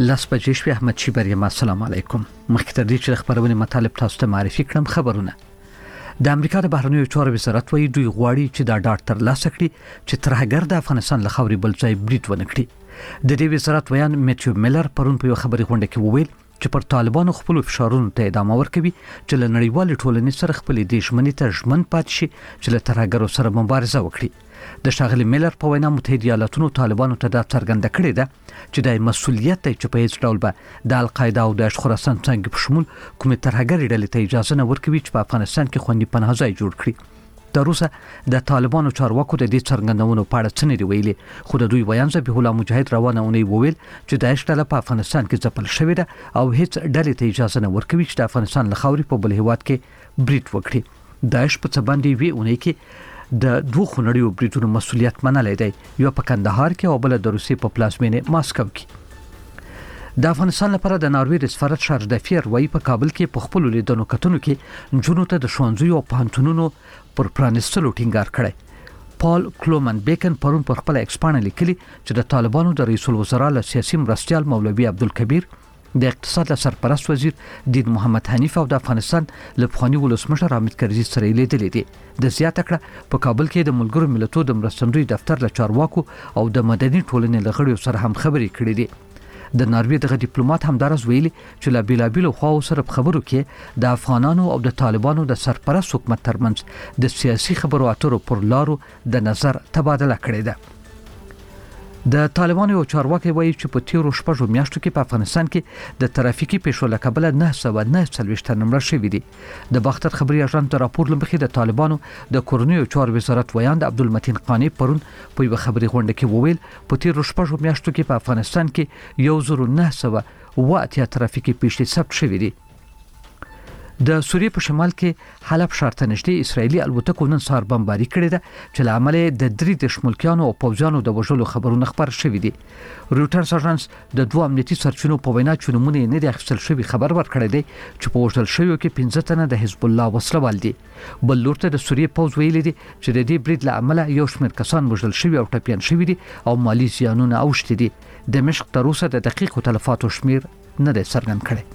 لاس بجې شوي احمد شیبر یم. السلام علیکم. مخکې تر دې چې خبرونه مطالب تاسو ته معرفي کړم، خبرونه د امریکا د بهرنیو چارو وزارت وایي دوی غواړي چې دا ډاټ تر لاسه کړي چې ترهګر د افغانستان له خاورې بل ځای برید ونه کړي. د دې وزارت ویان میتیو میلر پرون په خبري غونډه کې وویل چې پر طالبانو خپل فشارونو ته ادامه ورکوي چې له نړیوال ټولنې سره خپل د ژمنې ته ژمن پاتې شي چې له ترهګرو سره مبارزه وکړي. د شاغلي میلر په وینا متحده ایالاتونو طالبانو ته دا څرګنده کړې ده چې د مسؤلیت ته چې په هیڅ ډول به د القاعده او د خراسان څنګه په شمول کومې ترهګرې ډلې ته اجازه نه ورکوي چې په افغانستان کې خوندي پناه ځای جوړ کړي. تر اوسه د طالبانو چارواکو د دې څرګندونو په اړه څه نه دی ویلي، خو د دوی ویان ذبیح الله مجاهد روانه اونۍ وویل چې داعش ډله په افغانستان کې ځپل شوې ده او هیڅ ډلې ته اجازه نه ورکوي چې د افغانستان له خاورې په بل هیواد کې برید وکړي. داعش په څه باندې وی اونۍ کې د دوه خونړیو بریدونو مسؤلیت منلای دی، یو په کندهار کې او بل د روسیې په پلازمینه ماسکو کې. د افغانستان لپاره د ناروې د سفارت شاردفیر وایي په کابل کې په خپل لیدنو کتنو کې جنونو ته د ښوونځیو او پوهنتونونو پر پرانستلو ټینګار کړی. پال کلومن بیکن پرون پر خپل ایکسپانه لیکلي چې د طالبانو د رئیس الوزرا له سیاسي مرستیال مولوي عبدالکبیر، د اقتصاد سرپرست وزیر دین محمد حنیف او د افغانستان له پخواني ولسمشر حامد کرزي سره لیدلې دي. د زیاته کړه په کابل کې د ملګرو ملتونو د مرستندوی دفتر له چارواکو او د مدني ټولنې له غړیو سره هم خبرې کړې دي. د ناروې دغه ډیپلوماټ همدارس ویلي چې لا بیلابیلو خواو سره خبرو کې د افغانانو او د طالبانو د سرپرست حکومت ترمنځ د سیاسي خبرو اترو پر لارو د نظر تبادله کړې ده. د طالبانو یو چارواکي وایي چې په تیرو شپږو میاشتو کې په افغانستان کې د ترافیکي پیښو له کبله 949 تن مړه شوي دي. د باختر خبري اژانس د راپور لمخې د طالبانو د کورنیو چارو وزارت ویان د عبدالمتین قانی پرون په یو خبري غونډه کې وویل په تیرو شپږو میاشتو کې په افغانستان کې 1980 ترافیکي پیښې ثبت شوي دي. د سوریې په شمال کې حلب ښار ته نږدې اسرایلی الوتکو نن سهار بمباري کړې ده چې له امله د درې د شمولکیانو او پوځیانو د وژلو خبرونه خبر شوي دي. رویټرز اژانس د دوه امنیتي سرچینو په وینا چې نمونه نه دي اخیستل شوی خبر ورکړی دی چې په وژل شویو کې 15 تنه د حزب الله وسلوال دي. بل لور ته د سوریې پوځ ویلي دي چې د دې برید له امله یو شمېر کسان وژل شوي او ټپیان شوي دي او مالی زیانونه اوښتي دي. دمشق تر اوسه د دقیقو تلفاتو شمیر نه دی څرګند کړی.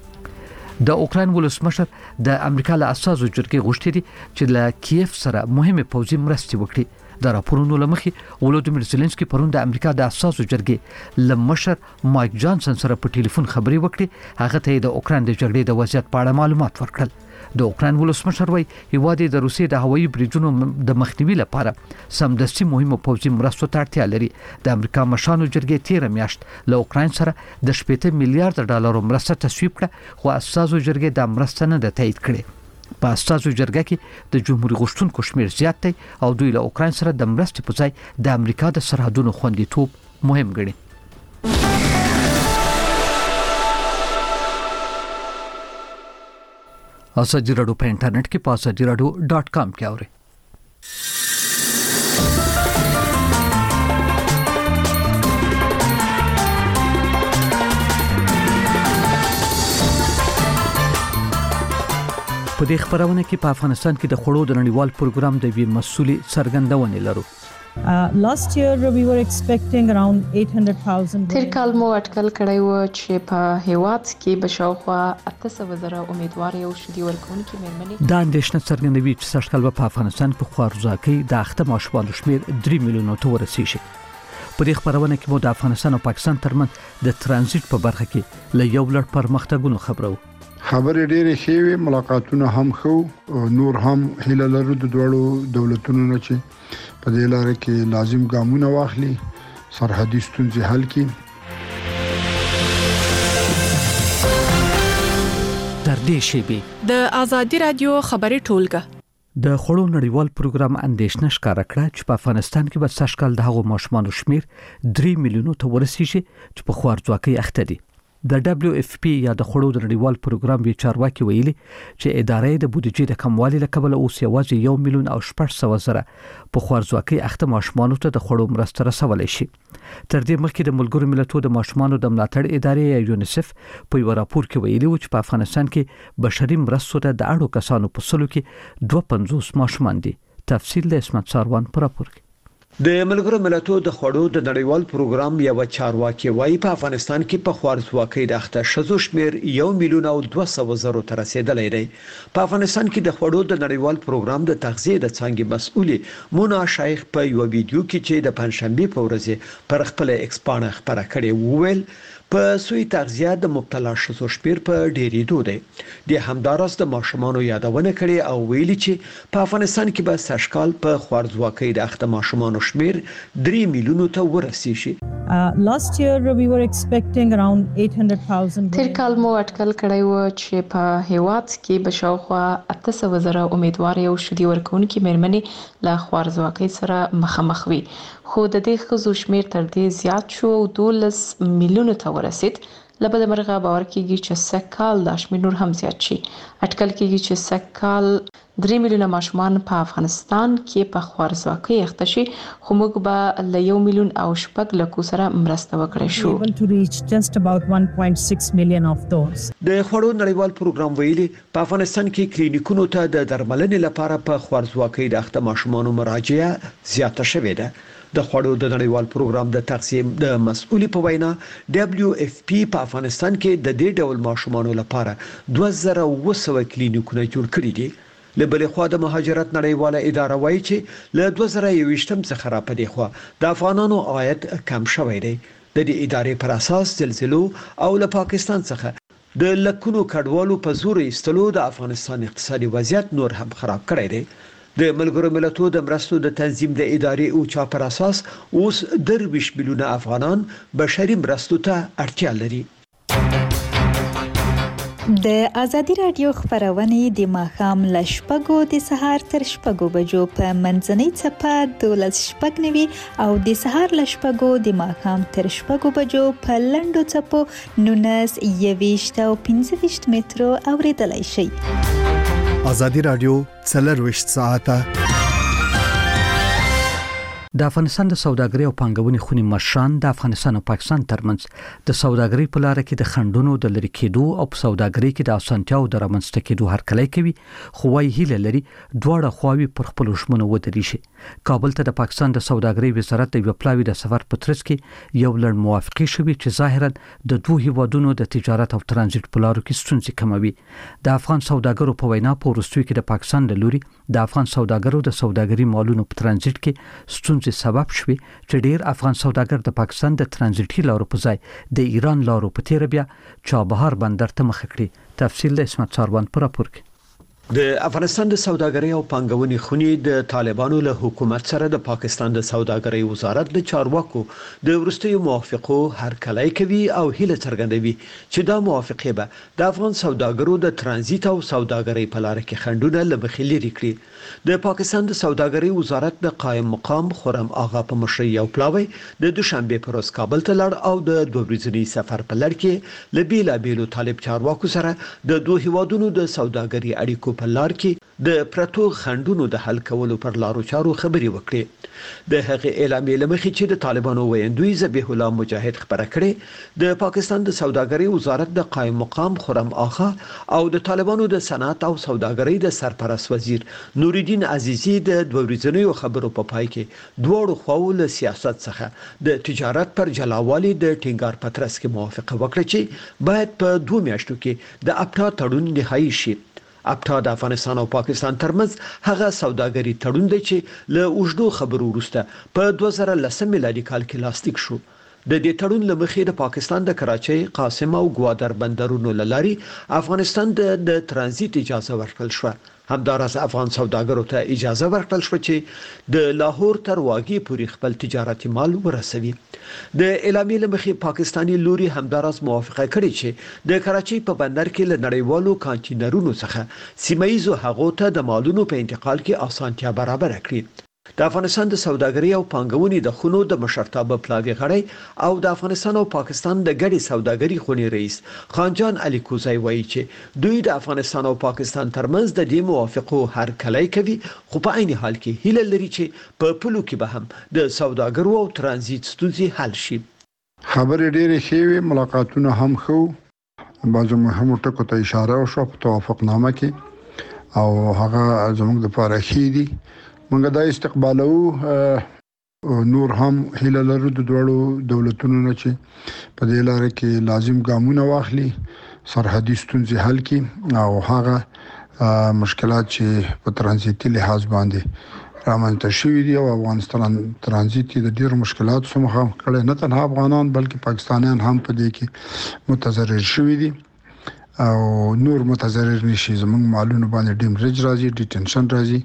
د اوکراین ولسمشر د امریکا له اساسو جرګې غوښتي دي چې له کیف سره مهمه پوځي مرستې وکړي. د راپورونو لمخې ولودیمیر زيلنسکي پرون د امریکا د اساسو جرګې له مشر مایک جانسن سره په ټلیفون خبري وکړي. هغه ته د اوکراین د جګړې د وضعیت په اړه معلومات ورکړل. د اوکراین ولسمشر وایي هیواد د روسیې د هوایي بریدونو د مخنیوي لپاره سمدستي مهمه پوځي مرستو ته اړتیا لري. د امریکا مشرانو جرګې 13 میاشت له اوکراین سره د 80 میلیارډ ډالرو مرسته تصویب کړه، خو اساسو جرګې د مرسته نه د تایید کړې. په اساسو جرګه کې د جمهوریت غوښتونکو شمیر زیات دی او دوی له اوکراین سره د مرستې په ځای د امریکا د سرحدونو خوندیتوب مهم ګڼي. ازادي راډیو په انټرنیټ کې په azadieradio.com کې اورئ. په دې خبرونه کې په افغانستان کې د خوړو د نړیوال پروګرام د وی مسؤلې څرګندونه لرو. Last year we were expecting around 800,000. تیر کال مو اټکل کړی و چې په هیواد کې بشاوخوا 800,000 امیدوار یو شدي ورکوونکي مېرمنې دا اندېښنه څرګندوي چې سږکال په افغانستان په خوارځواکۍ د اخته ماشومانو شمیر 3 میلیونو ته ورسیږي. په دې خبرونه کې مو د افغانستان او پاکستان ترمنځ د ترانزیت په برخه کې له یو لړ پرمختګونو خبرو. خبرې ډېرې ښې وي، ملاقاتونه هم ښه، نور هم هیله لرو د دوړو دولتونو نه چې په دې لار کې لازم ګامونه واخلي، سرحدي ستونزې حل کړي. تر دې شی د ازادي رادیو خبري ټولګه د خوړو نړیوال پروګرام اندېښنه ښکاره کړه چې په افغانستان کې به سږکال د هغو ماشومانو شمیر 3 میلیونو ته ورسیږي چې په خوارځواکۍ اخته دي. د WFP یا د خوړو د نړیوال پروګرام وی چارواکي ویلي چې ادارې د بودیجې د کموالي له کبله اوس یوازې 1 میلیون او 800,000 په خوارځواکۍ اخته ماشومانو ته د خوړو مرسته رسولای شي. تر دې مخکې د ملګرو ملتونو د ماشومانو د ملاتړ ادارې یونیسف په یو راپور کې ویلي و چې په افغانستان کې بشري مرستو ته د اړو کسانو په سلو کې 250 ماشومان دي. تفصیل د اسمت ساروان پر راپور کې. د ملګرو ملتونو د خوړو د نړیوال پروګرام یو چارواکي وايي په افغانستان کې په خوارزواکۍ د اخته شذو شمیر 1,200,000 ته رسیدلی دی. په افغانستان کې د خوړو د نړیوال پروګرام د تغذیه د څانګې مسؤلې مونا شیخ په یو ویډیو کې چې د پنځشنبه په ورځ پر خپل ایکس پاڼه خبره کړې وویل په سوی تغذیه د مبتلا شذو شمیر په ډیریدو دی. د همدارس د ماشومانو یادونه کړې او ویلي چې په افغانستان کې به سږکال په خوارزواکۍ د اخته ماشومانو شمیر 3 میلیونو ته ورسیږي. Last year we were expecting around 800,000. تیر کال مو اټکل کړی و چې په هیواد کې به شاوخوا 800,000 امیدوارې او شدي ورکوونکې مېرمنې له خوارزواکۍ سره مخامخ وي. خو د دې ښځو شمیر تر دې زیات شو او 12 میلیونو ته ورسید. له بده مرغه باور کیږي چې سږکال دا شمیر نور هم زیات شي. اټکل کیږي چې سږکال 3 میلیونه ماشومان په افغانستان کې په خوارزواکۍ اخته شي، خو موږ به له 1 میلیون او 6 لکو سره مرسته وکړای شو. Able to reach just about 1.6 million of those. د خوړو نړیوال پروګرام ویلي په افغانستان کې کلینیکونو ته د درملنې لپاره په خوارزواکۍ د اخته ماشومانو مراجعه زیاته شوې ده. د خوړو د نړیوال پروګرام د تقسیم د مسؤلې په وینا WFP په افغانستان کې د دې ډول ماشومانو لپاره 2200 کلینیکونه جوړ کړي دي. له بلې خوا د مهاجرت نړیواله اداره وایي چې له 2021 څخه را پدې خوا د افغانانو عاید کم شوی دی. د دې ادارې پر اساس زلزلو او له پاکستان څخه د لکونو کډوالو په زور ایستلو د افغانستان اقتصادي وضعیت نور هم خراب کړی دی. د ملګرو ملتونو د مرستو د تنظیم د ادارې او چا پر اساس اوس 20 میلیونه افغانان بشري مرستو ته اړتیا لري. د ازادي رادیو خبرونه د ماښام ل شپږو د سهار تر شپږو بجو په منځنۍ چپه 12:09 او د سهار ل شپږو د ماښام تر شپږو بجو په لنډو چپو 19 او 15 مترو اوریدلای شئ. ازادي رادیو 24 ساعته. د افغانستان د سوداګرۍ او پانګونې خونې مشران د افغانستان او پاکستان ترمنځ د سوداګرۍ په لار کې د خنډونو د لری کېدو او په سوداګرۍ کې د اسانتیاو د رامنځته کېدو هرکلی کوي، خو وايي هیله لري دواړه خواوې پر خپل ژمنو ودرې شي. کابل ته د پاکستان د سوداګرۍ وزارت د یو پلاوی د سفر په ترڅ کې یو لړ موافقې شوې چې ظاهرا د دوه هیوادونو د تجارت او ترانزیت په لارو کې ستونزې کموي. د افغان سوداګرو په وینا په وروستیو کې د پاکستان د لوري د افغان سوداګرو د سوداګرۍ مالونو په ترانزیت کې ستونزې سبب شوي چې ډیر افغان سوداګر د پاکستان د ترانزیتي لارو په ځای د ایران لارو په تیر بیا چابهار بندر ته مخ کړي. تفصیل د اسمت ساروان پر راپور کې. د افغانستان د سوداګرۍ او پانګونې خونې د طالبانو له حکومت سره د پاکستان د سوداګرۍ وزارت د چارواکو د ورستیو موافقو هرکلی کوي او هیله څرګندوي چې دا موافقه به د افغان سوداګرو د ترانزیت او سوداګرۍ په لار کې خنډونه له مخې لري کړي. د پاکستان د سوداګرۍ وزارت د قائم مقام خرم آغا په مشرۍ یو پلاوی د دوشنبه پر ورځ کابل ته لاړ او د دوه ورځني سفر په لړ کې له بیلابیلو طالب چارواکو سره د دوه هیوادونو د سوداګرۍ اړیکو په لار کې د پرتو خنډونو د حل کولو پر لارو چارو خبري وکړي. د هغه اعلامیې لمخې چې د طالبانو ویندوی ذبیح الله مجاهد خبره کړې، د پاکستان د سوداګرۍ وزارت د قائم مقام خرم آغا او د طالبانو د صنعت او سوداګرۍ د سرپرست وزیر نورالدین عزیزی د دوه ورځنیو خبرو په پای کې دوه خواو له سیاست څخه د تجارت پر جلاوالي د ټینګار پترس کې موافقه وکړه چې باید په 2 میاشتو کې د اپټا تړون نهایی شي. اپټا د افغانستان او پاکستان ترمنځ هغه سوداګري تړون دی چې له اوږدو خبرو وروسته په 2010 میلادي کال کې لاسلیک شو. د دې تړون لمخې د پاکستان د کراچۍ، قاسم او ګوادر بندرونو لاري افغانستان د ترانزیت اجازه ورکړل شو. همدارس افغان سوداګرو ته اجازه ورکړل شو چې د لاهور تر واګې پورې خپل تجارتي مال ورسوي. د اعلامیې لمخې پاکستانی لوري همدارس موافقه کړې چې د کراچۍ په بندر کې له نړیوالو کانټینرونو څخه سیمایي هغو ته د مالونو په انتقال کې اسانتیا برابر کړي. د افغانستان د سوداګرۍ او پانګونې د خونو د مشرتابه پلاوی غړی او د افغانستان او پاکستان د ګډې سوداګرۍ خونې رئیس خانجان علي کوزای وایي چې دوی د افغانستان او پاکستان ترمنځ د دې موافقو هرکلی کوي، خو په عین حال کې هیله لري چې په پلو کې به هم د سوداګرو او ترانزیت ستونزې حل شي. خبرې ډېرې ښې وې، ملاقاتونه هم ښه، بعضو مهمو ټکو ته اشاره وشوه په توافقنامه کې او هغه زموږ لپاره ښې دي. موږ دا استقبالو نور هم هیله لرو د دوړو دولتونو نه چې په دې لار کې لازم ګامونه واخلي، سرحدي ستونزې حل کړي او هغه مشکلات چې په ترانزیتي لحاظ باندې رامنځته شوي دي او افغانستان ترانزیت کې د ډیرو مشکلاتو سره مخ کړي، نه تنها افغانان بلکې پاکستانیان هم په دې کې متضرر شوي دي او نور متضرر نشي. زموږ مالونه باندې ډیمریج راځي، ډیټنشن راځي،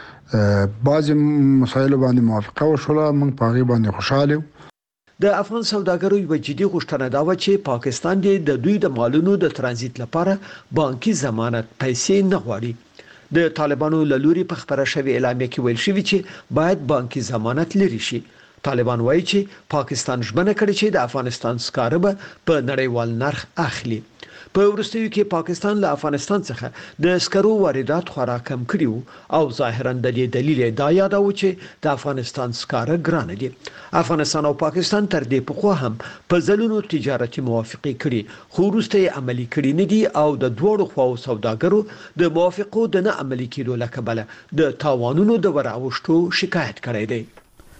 بعض مسایل باندې موافقه وشوله، موږ په هغه باندې خوشاله یو. د افغان سوداګرو یو جدي غوښتنه دا و چې پاکستان د دوی د مالونو د ترانزیت لپاره بانکي ضمانت پیسې نه غواړي. د طالبانو له لوري په خبره شوی اعلامیه کې ویل شوی چې باید بانکي ضمانت لري شي. طالبان وایي چې پاکستان ژمنه کړې چې د افغانستان سکاره به په نړیوال نرخ اخلي. په وروستیو کې پاکستان له افغانستان څخه د سکرو واردات خورا کم کړي او ظاهرا د دې دلیل دا یادو چې د افغانستان سکاره ګران دي. افغانستان او پاکستان تر دې پخوا هم په ځلونو تجارتي موافقه کړي، خو وروسته عملي کړي نه دي او د دوړو خواو سوداګرو د موافقو د نه عملي کېدو لکبله د تاوانونو د وراوښتو شکایت کړی دی.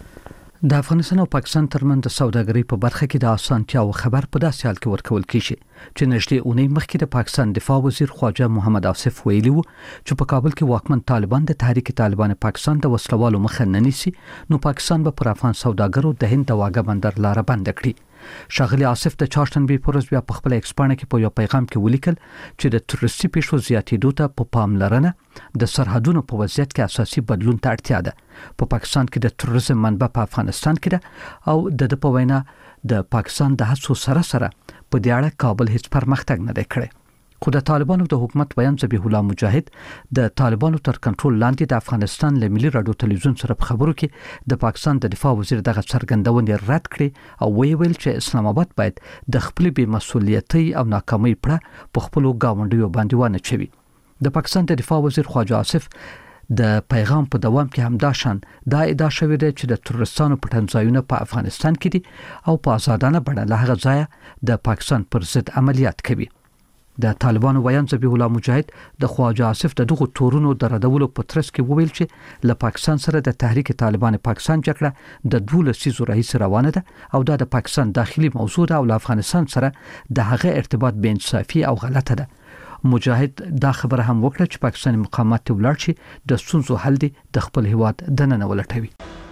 د افغانستان او پاکستان ترمنځ د سوداګرۍ په برخه کې د اسانتیا او خبر په داسې حال کې ورکول کیږي چې نږدې اونۍ مخکې د پاکستان دفاع وزیر خواجه محمد آصف ویلي وو چې په کابل کې واکمن طالبان د تحریک طالبان پاکستان د وسلوالو مخه نه نیسي، نو پاکستان به پر افغان سوداګرو د هند د واګه بندر لار بند کړي. ښاغلي آصف د چاشتنبې پر ورځ بیا په خپل ایکس پاڼه کې په یو پیغام کې ولیکل چې د تروریستي پیښو زیاتېدو ته په پاملرنه د سرحدونو په وضعیت کې اساسي بدلون ته اړتیا ده. په پاکستان کې د تروریزم منبع په افغانستان کې ده او د په وینا د پاکستان د هڅو سره په دې اړه کابل هیڅ پرمختګ نه کړی. خو د طالبانو د حکومت بیان ذبیح الله مجاهد د طالبانو تر کنټرول لاندې د افغانستان له ملي رادیو تلویزیون سره په خبرو کې د پاکستان د دفاع وزیر دغه څرګندونې رد کړې او ویل چې اسلام آباد باید د خپل بې مسؤلیتۍ او ناکامۍ پړه په خپل ګاونډیو باندې ونه چوي. د پاکستان د دفاع وزیر خواجه آصف د پیغام په دوام کې هم دا شان دا ادعا شوې ده چې د تروریستانو پټنځایونه په افغانستان کې دي او په آزادانه بڼه له هغه ځایه د پاکستان پر ضد عملیات کوي. د طالبانو ویان ذبیح الله مجاهد د خواجه آصف د دغه تورونو د ردولو په ترڅ کې وویل چې له پاکستان سره د تحریک طالبان پاکستان جګړه د 12 لسیزو راهیسې روانه ده او دا د پاکستان داخلي موضوع ده او له افغانستان سره د هغه ارتباط بې انصافي او غلطه ده. مجاهد دا خبره هم وکړه چې پاکستاني مقامات ولر شي د ستونزو حل دي د خپل هیواد د نن ولټوي.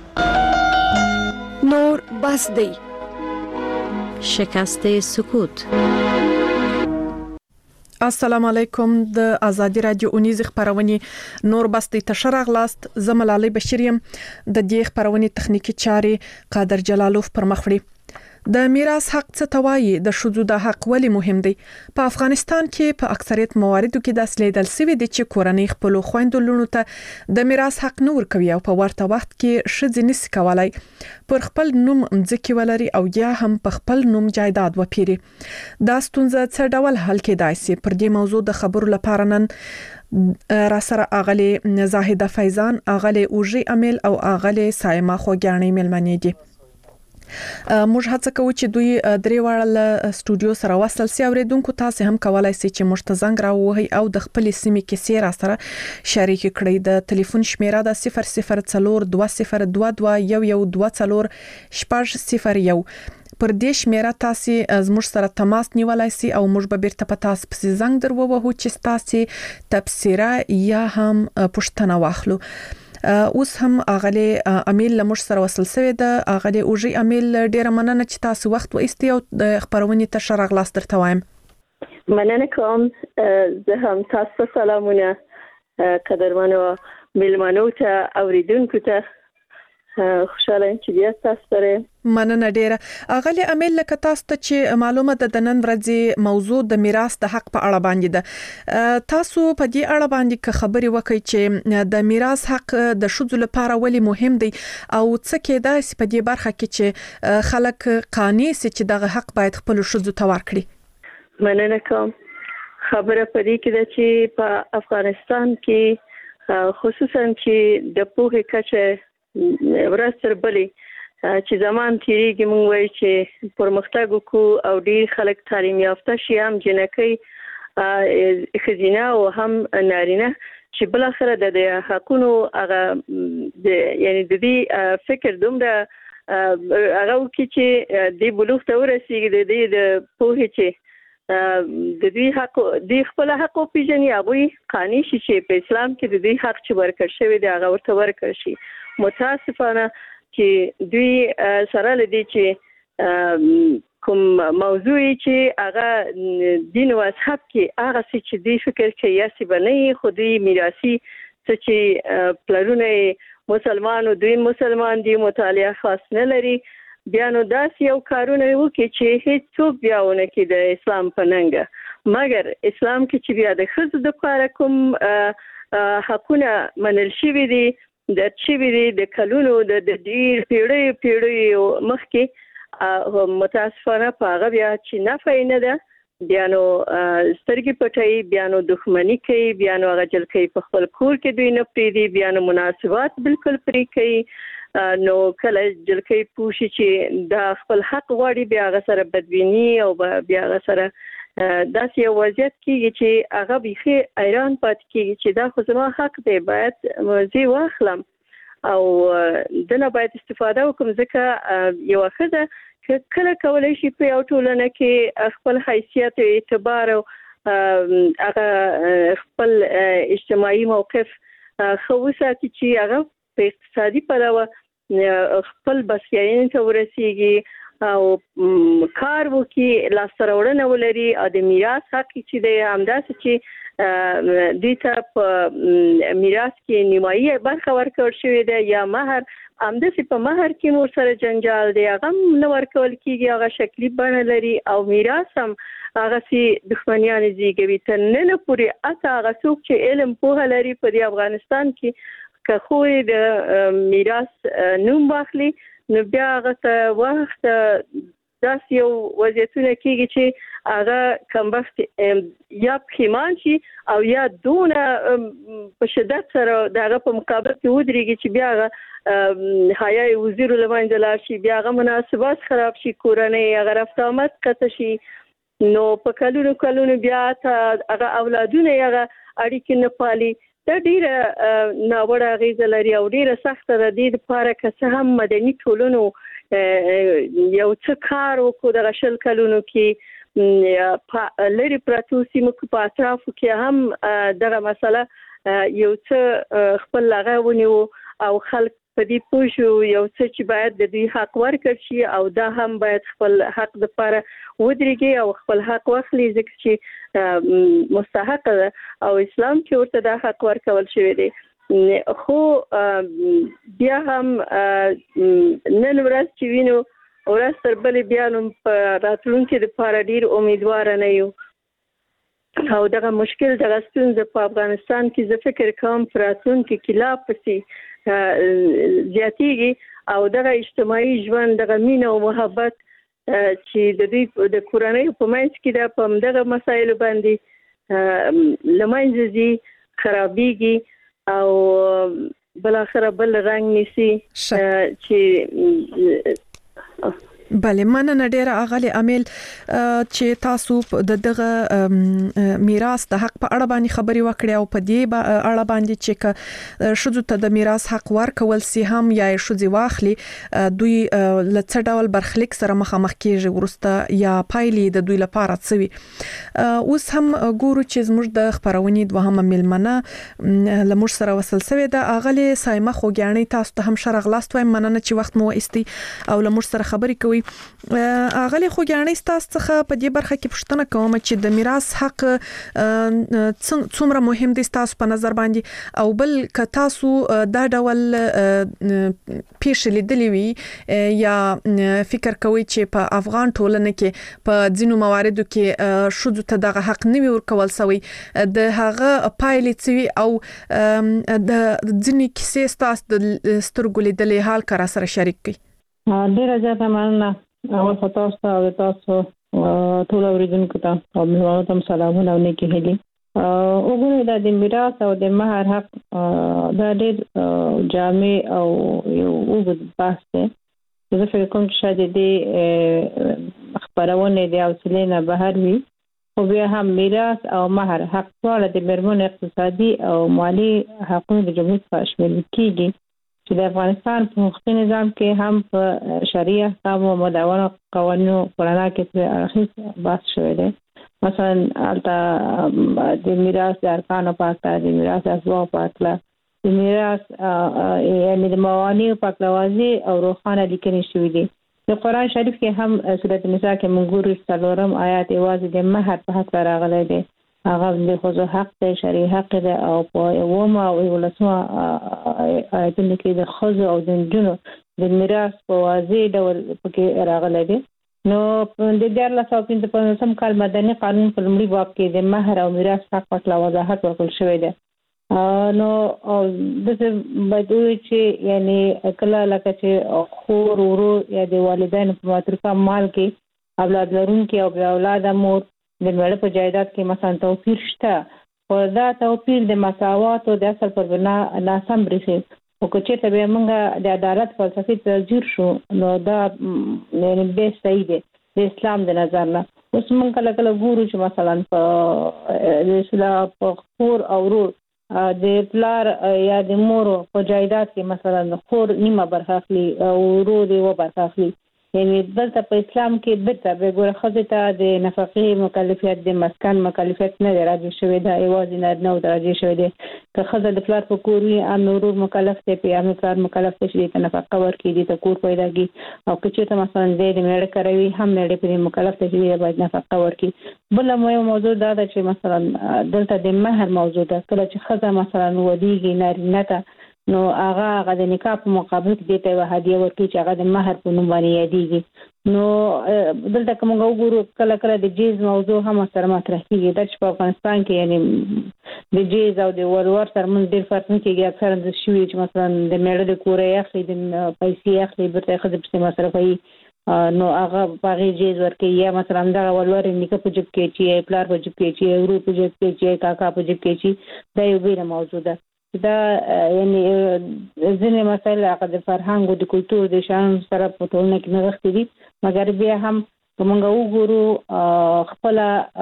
نور بس دی شکست سکوت. السلام علیکم. د ازادي رادیو اونیز خبرونه نور بستی تشرغ لاست زملالي بشریم د دې خبرونه تخنیکی چاري قادر جلالوف پر مخوري. د میراث حق څه توایي د شذو د حق ولی مهم دی. په افغانستان کې په اکثریت مواردو کې د اصليدل سوي دي چې کورنۍ خپل خويندو لونو ته د میراث حق نور کوي او په ورته وخت کې شذ نس کولای پر خپل نوم مځکي ولري او یا هم په خپل نوم جایداد وپیري. دا ستونزه څه ډول حل کېدای شي؟ پر دې موضوع د خبرو لپاره نن را سره اغلی زاهده فیضان، اغلی اوجي امیل او اغلی سایما خوګانی ملمنې دي. موږ هڅه کوو چې دوی درې واړه له سټوډیو سره وصل سي. اوریدونکو تاسو هم کولای شئ چې مشتزنګ راوهي او د خپل سیمې کې سره سره شریک کړئ. د ټلیفون شمیره د 0042021124 پر دې شمیره تاسو زموږ سره تماس نیولای شئ او موږ به بیرته په تاسو پسې زنګ درووهو چې تاسو تبصره یا هم پوښتنه واخلو. اوس هم اغلی امیل لمر سره وصل شوی د اغلی اوجي امیل ډیره مننه چې تاسو وخت وایستي او د خبرونه تشرغ لاس درته وایم. مننه کوم. زه هم تاسو سلامونه قدرمنو ملمنو ته اوریدونکو ته خوشاله یم چې بیا تاسو سره. مننه ډیره. اغلی امیل لکه تاسو ته چې معلومه ده د نن ورځې موضوع د میراث د حق په اړه باندې ده. تاسو په دې اړه باندې خبري وکړئ چې د میراث حق د شذو لپاره ولې مهم دی او څه کېدای شي په دې برخه کې چې خلک قانع شي چې دغه حق باید خپل شذو ته ورکړي. مننه کوم. خبره پدې کې ده چې په افغانستان کې خصوصا چې د پوهې کچه ورسره بلی چې زمان تیریږي مونږ وایي چې پرمختګ وکړو او ډیر خلک تعلیم یافته شي، هم جنکۍ خزینه او هم نارینه، چې بل اخر د حقونو هغه یعنی د دې فکر دومره هغه کې چې د بلوغ ته ورسیږي د پوهې چې د دوی حق د خپل حق او پیژني هغه قانوني شي چې په اسلام کې د دوی حق چې ورکړ شوی دی هغه ورته ورکړ شي. متاسفانه چې دوی سره لدی چې کوم موضوع چې هغه دین او مذهب کې هغه چې دوی فکر کوي یا سی بنې خو دوی میراثي چې پلرونه مسلمانو دوی مسلمان دي مطالعه خاص نه لري بیا نو داس یو کارونه وکړي چې هیڅ څوک بیاونه کې د اسلام په ننګه مګر اسلام کې چې بیا د ښځو د لپاره کوم حقونه منل شوي دي د چې د کلونو د ډیر پیړۍ مخکې متاسفانه په هغه بیا چې نفع نه ده بیا نو سترګې پټي بیا نو دښمنی کوي بیا نو هغه جل کوي په خپل کور کې دوی نه پریدي بیا نو مناسبات بالکل پرې کوي نو کله جل کوي پوښي چې دا خپل حق غواړي بیا هغه سره بدبینی او بیا هغه سره داسې یو وضعیت کېږي چې هغه بيخي ایران پات کېږي چې دا خو زما حق دی باید موزي واخلم او دنه باید استفاده وکم ځکه یو ښځه کله کولای شي په یو ټولنه کې خپل حیثیت او اعتبار او هغه خپل اجتماعي موقف خو ساتي چې هغه په اقتصادي پلوه خپل بسیاین ته ورسیږي او کار وکي لاسته راوړنه ولري او د میراث حق چې د همداسې چې د ته په میراث کې نیمایي برخه ورکړل شوې ده یا مہر همداسې په مہر کې نور سره جنجال دی هغه نه ورکول کېږي هغه شکلی بڼه لري او میراث هم هغه سي دښمنیان زیږوي تر نن پورې اته هغه څوک چې علم پوهه لري په افغانستان کې که خو د میراث نوم واخلي نو بیا هغه ته وخت داس یو وضعیتونه کېږي چې هغه کمبخت یا پښیمان شي او یا دونه په شدت سره دغه په مقابل کې ودرېږي چې بیا هغه حیا وزیر لمنځه لاړ شي بیا هغه مناسبات خراب شي کورنۍ هغه رفت آمد قطع شي نو په کلونو بیا هغه اولادونه هغه اړیکې نه پالي دا ډیره ناوړه اغیزه لري او ډیره سخته ده د لپاره که څه هم مدني ټولنو یو څه کار وکړو د غشل کلونو کې لري پراتو سیمو په اطرافو کې هم دغه مسله یو څه خپل لغه ونیو او خلک په دې پوښو یو څه چې باید د دې حق ورکړ شي او دا هم باید خپل حق لپاره ودرېږي او خپل حق واخلي ځکه چې مستحق ده او اسلام کې ورته دا حق ورکول شوی دی خو بیا هم نن ورځ چې وینو ورځ تر بلې بیا نو په راتلونکي لپاره ډیر امیدوار نه یو او دغه مشکل دغه ستونزه په افغانستان کې زه فکر کوم په راتلونکي کې لا پسې زیاتېږي او دغه اجتماعي ژوند دغه مینه او محبت چې د دې د کورنۍ په منځ کې د په دغه مسایلو باندې لمنځه ځي خرابېږي او بل اخر بل رنگ نیسی چې بله مننه ډیره اغلی عامل چې تاسو د دغه میراث د حق په اړه باندې خبري وکړې او په دې اړه باندې چې شذو ته د میراث حق ورکول سي هم یا شذي واخلي دوی لڅ ډول برخلیک سره مخامخ کیږي ورسته یا پایلې د دوی لپاره څوي اوس هم ګورو چې زموږ د خبرونې دوهمه ملمنه لمر سره وصل سوی د اغلی سایمه خوګیانې تاسو ته هم شرغلاست وایم مننه چې وخت مو استي او لمر سره خبري کوي اغلی خوګیانې تاسو څخه په دې برخه کې پوښتنه کوم چې د میراث حق څومره مهم دی تاسو په نظر باندې او بل ک تاسو دا ډول پیښ لیدلی وي یا فکر کوي چې په افغان ټولنه کې په ځینو مواردو کې شذو ته دغه حق نه وي ورکول سوی د هغه پایلې څوي او د ځینې کیسې تاسو د سترګو لیدلې حال کرا سره شریک کړئ ډیره زیاته مننه اول خو تاسو او تاسو ټول اوریدونکو ته او مهمانو ته سلامونه او نیکی هیلي وګورئ د میراث او د مہر حق دا ډېر جامع او یو اوږد بحث دی زه فکر کوم چې شاید دې خبرونه د حوصلې نه بهر وي خو بیا هم میراث او مہر حق ټول د مرمن اقتصادي او مالی حقوقو د جمهوریت په شمول کېږي چې د افغانستان په حقوقي نظام کې هم په شریعه احکام او مدونه قوانینو پرانا کې اخیس بحث شوی دی. مثلا البته د میراث د ارکانو په اړه، د میراث اسباب په اړه، د میراث یعنی د موانع په اړه او روښانه لیکنې شوې دي. د قرآن شریف کې هم سورۃ النساء کې موږ ګورو 4 آیات یوازې د مہر په حق راغلي دي. هغه د خصوص حق دی، شرعي حق دی، او په 9 او 11 آیاتونو کې د خزو او د نجونو د میراث په واضح ډول پکې راغلي دي. نو د 1455 کال مدني قانون په لومړي باب کې د مہر او میراث حق په اړه وضاحت ورکړل شوی دی. نو د څه بدوي چې یعنی کله لکه چې خور ورو یا د والدینو په مترکه مال کې اولاد لرونکي او بیا اولاد مور د مړ په جایداد کې مثلا توپیر شته، خو دا توپیر د مساوات او د اصل پر بنا ناسم برسي. او که چې ته به موږ د عدالت فلسفي ترجیح شو نو دا یعنی به صحیح دی د اسلام د نظر نه. اوس موږ کله کله ګورو چې مثلا په اسلام په خور او ورور د پلار یا د مور په جایداد کې مثلا خور نیمه برخه اخلي او ورور یې و برخه اخلي. یعنی دلته په اسلام کې دته به ګوره خزه ته د نفقې مکلفیت د مسکن مکلفیت نه راځي شوی دا ایوازې نه راځي شوی دی. که خزه د پلار په کور وي ام ورور مکلف دی، په ام پلار مکلف دی چې د نفقه ورکړي دي ته کور پیدا کی. او که چې ته مثلا د میړه کوي هم میړه په مکلف دی چې باید نفقه ورکړي. بل مهم موضوع دا ده چې مثلا دلته د مہر موضوع ده. کله چې خزه مثلا ودیږي نارینه ته نو هغه د نکاح په مقابل کې ته هدیه ورکړي چې هغه د مہر په نوم باندې یادېږي. نو دلته کوم وګورو کله کله د جیز موضوع هم سره مطرح کیږي. د په افغانستان کې یعنی د جیز او د ورور ترمنځ ډېر فرق نه کیږي. اکثر د شوی چې مثلا د میړه د کورې اخلي د پیسې اخلي برته خځه په مصرفي نو هغه باغی جیز ورکړي، یا مثلا دا ولور نکاح په جيب کې چې پلار په جيب کې چې ورور په جيب کې چې کاکا په جيب کې چې دا یو بیره موضوع ده. دا یعنی ځینې مسایل هغه د فرهنګ او د کلتور د شان سره په ټولنه کې نغښتي دي، مګر بیا هم کومه وګورو خپل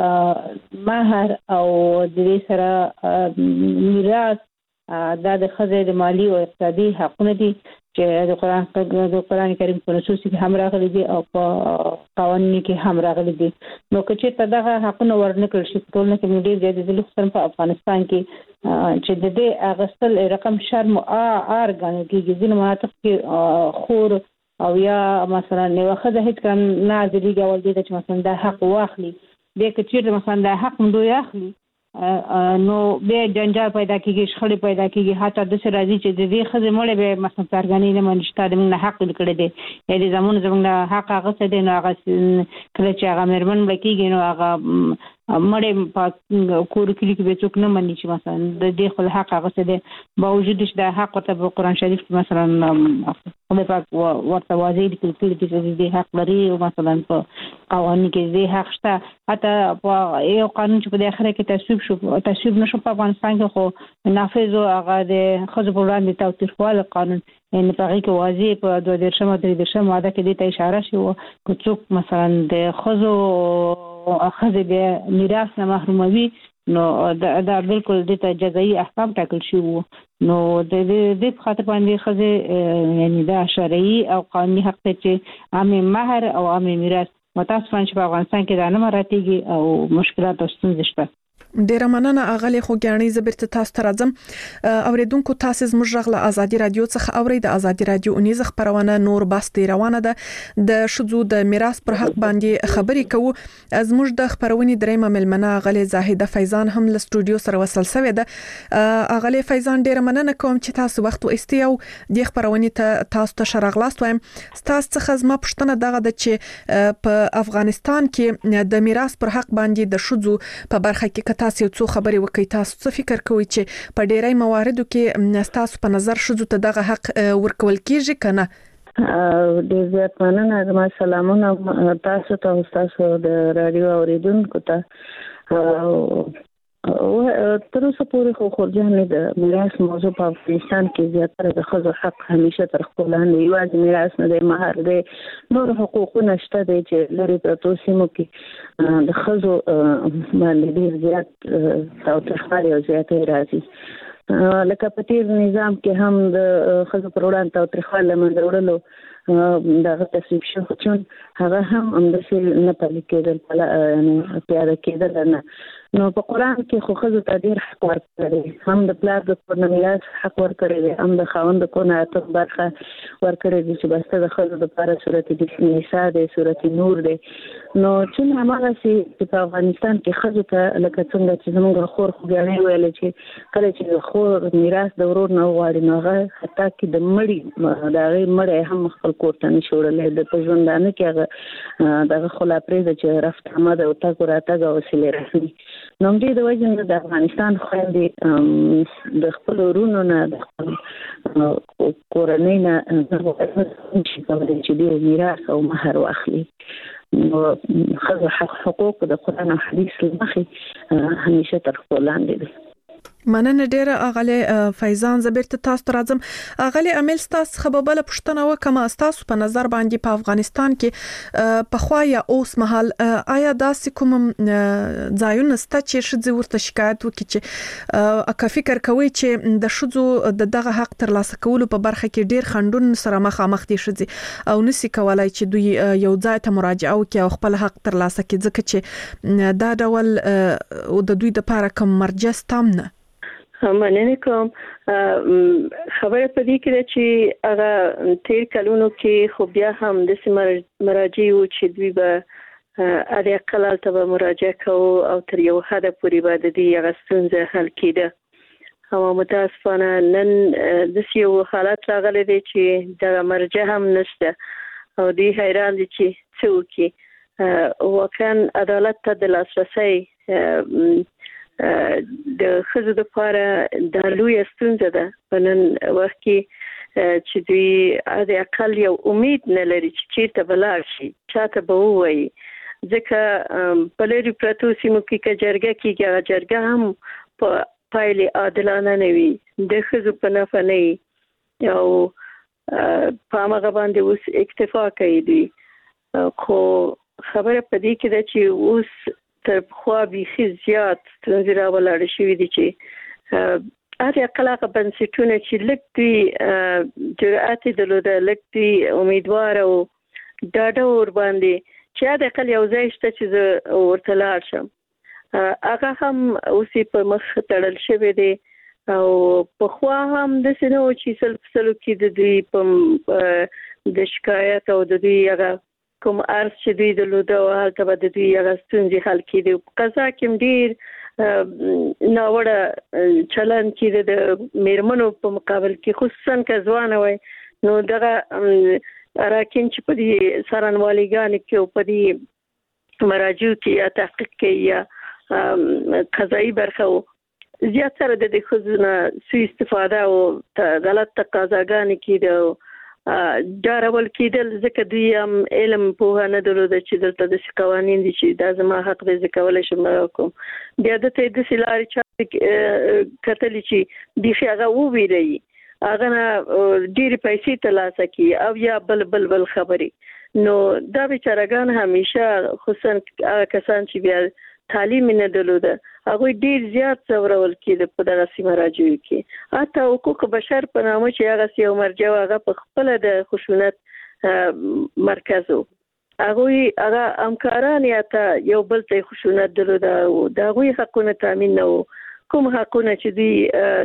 مہر او د دې سره میراث دا د خزې د مالی او اقتصادي حقونه دي چې د قرآن کریم په نصوص کې هم راغلي دي او په قوانینو کې هم راغلي دي. نو که چې دغه حقونه ورنکړل شي ټولنه کې ډېر زیات دي، خصوصا په افغانستان کې چې د دې اغستل رقم شرم ار غنل کېږي. ځینې مناطق کې خور او یا مثلا نو خزه هیڅ کم نه ځلیږي او د چې مثلا د حق واخلي به که چې مثلا د حق مدوی اخلي نو به جنجال پیدا کیږي، شخړې پیدا کیږي. حتی د سر راځي چې د دې خزه مړې به مثلا څرګندې نه منشته د موږ حق لیکل دي یا د زمونږ حق هغه څه دی نو هغه کله چې هغه مرمن بکیږي نو هغه مړې په کور کې به څوک نه مني چې مثلا د دې خپل حق هغه څه دی باوجود چې د حق ته قرآن شریف کې مثلا خدای پاک ورته واضح دي چې د حق لري او مثلا په قوانین کې د حق شته. حتی په یو قانون چې په اخر کې تصویب نشو په افغانستان کې خو نافذ او هغه د خزو په وړاندې تاوتریخوالي قانون ان په هغه کې واضح په 2013 ماده کې د اشاره شو چې څوک مثلا د خزو خزه به میراث نه محروموي نو دا بالکل د جزایي احکام ټاکل شي وو. نو د دې خاطر باندې خزه یعنی دا شرعي او قانوني حق ته چې عامه مہر او عامه میراث متاسفانه چې په افغانستان کې دا نه مراتیږي او مشکلات او ستونزې شته. ډیره مننه اغلی خو ګڼي زبرت تاسو ته راځم. اوریدونکو تاسو زموږ غږ له ازادي رادیو څخه اوري. د ازادي رادیو اونیز خبرونه نور باسي روانه ده د شذو د میراث پر حق باندې خبري کوو. زموږ د خبرونې درېمه ملمنه اغلی زاهده فیضان هم له سټوډیو سره وصل شوې ده. اغلی فیضان ډیره مننه کوم چې تاسو وخت وستي او د خبرونې ته تاسو ته شرغلاست وایم. تاسو څخه زما پښتنه دغه د چې په افغانستان کې د میراث پر حق باندې د شذو په برخه کې تاسو څو خبري وکي، تاسو څه فکر کوئ چې په ډیری مواردو کې تاسو په نظر شذو ته دغه حق ورکول کیږي کنه؟ ډیر زیات مننه. زما سلامونه تاسو ته، تاسو د رادیو اوریدونکو ته. تر اوسه پورې خو خورجانې د میراث موضوع په افغانستان کې زیاتره د ښځو حق همیشه تر خپل لاندې یوازې میراث نه دی، مهر دی، نور حقوقونه شته دی چې لري پرتو سیمو کې د ښځو باندې ډېر زیات تاوتریخوالی او زیاتې راځي. لکه په تیر نظام کې هم د خزو پر وړاندې تاوتریخوالي له منځه وړلو دغه تصویب شو چې هغه هم همداسې نه پلي کېدل یعنې پیاده کېدل نه. نو په قرآن کې خو ښځو ته ډېر حق ورکړی، هم د پلار د کور نه میراث حق ورکړی دی، هم د خاوند د کور نه اتم برخه ورکړی دی چې بسته د ښځو دپاره صورت نساء دی، صورت نور دی. نو چې هماغسې چې په افغانستان کې ښځو ته لکه څنګه چې زموږ خور خوږیاڼۍ ویله چې کله چې د خور میراث د ورور نه وغواړي نو هغه حتی کې د مړي د هغې مړی هم خپل کور ته نشي وړلی، د په ژوندانه کې هغه دغه خلا پرېږده چې رفت آمد او تګ و راتګ او وسیلې رسمي. نو همدې د وجې نه د افغانستان خویندې د خپلو ورونو نه د خپل کورنۍ نه نشي کولی چې ډېر میراث او مهر واخلي. نو ښځو حقوق د قرآن او حدیث له مخې همیشه تر پښو لاندې دي. مننه ډیره اغلی فیضان. زبرت تاسو ته راځم. اغلی امیل تاسو خبربله پښتنه وکم تاسو په نظر باندې په افغانستان کې په خوا یا اوس مهال آیا داسې کوم ځایونه سته چې ښځې ورته شکایت وکړي چې فکر کوي چې د ښځو دغه حق ترلاسه کولو په برخه کې ډیر خنډون سره مخامخ دي ښځې او نسی کولای چې دوی یو ځای ته مراجعه وکړي او خپل حق ترلاسه کړي ځکه چې دا ډول د دوی لپاره کوم مرجع تام نه. مننه کوم. خبره پدې کې ده چې هغه تیر کلونو کې خو بیا هم د مراجع او چې دوی به اړ اقل ته مراجعه کوو او تر یو حد پورې به د دې هغه ستونزه حل کېده. او متاسفانه نن د یو حالت راغلی دی چې د مرجع هم نشته او دوی حیران دي چې څه وکړي. واقعا عدالت ته د لاسرسي د ښځو لپاره د لوی ستونزه ده په نن وخت کې چې دوی د اقل یو امید نه لري چې چیرته بلار شي، چاته به ووایي، ځکه په لرې پرتو سیمو کې که جرګه کېږي هغه جرګه هم په پایلې عادلانه نه وي، د ښځو په نفع نه وي او په هماغه باندې اوس اکتفا کوي دوی. خو خبره په دې کې ده چې اوس تر پخوا بیخي زیات ستونزې راولاړې شوي دي چې هر اقل هغه بنسټونه چې لږ دوی جرأت یې درلوده، لږ دوی امیدوار او ډاډه ورباندې چې هر اقل یو ځای شته چې زه ورته لاړ شم، هغه هم اوس یې په مخ تړل شوی دی. او پخوا هم داسې نه و چې سل په سلو کې د دوی د شکایت او د دوی هغه کوم عرض چې دوی درلوده او هلته به د دوی هغه ستونزې حل کېدې. په قضا کې هم ډېر ناوړه چلند کېده د میرمنو په مقابل کې، خصوصا که ځوانه وای نو دغه اراکین چې په دې څارنوالېګانې کې او په دې مراجعو کې یا تحقیق کې یا قضایي برخه و زیاتره د دې ښځو نه سوء استفاده او غلط تقاضاګانې کېده او ډارول کېدل، ځکه دوی هم علم پوهه نه درلوده چې دلته داسې قوانین دي چې دا زما حق دی زه کولی شم کوم. بیا دته یې داسې لارې چارې کتلې چې بیخي هغه وویروي، هغه نه ډېرې پیسې ترلاسه کړي او یا بل خبرې. نو دا بیچارهګان همیشه خصوصا هغه کسان چې بیا تعلیم نه درلوده هغوی ډېر زیات ځورول کېده په دغسې مراجعو کې. حتی حقوق بشر په نامه چې هغسې یو مرجع و هغه په خپله د خشونت مرکز و، هغوی هغه همکاران یا ته یو بل ته خشونت درلوده او د هغوی حقونه تامین نه و. کوم حقونه چې دوی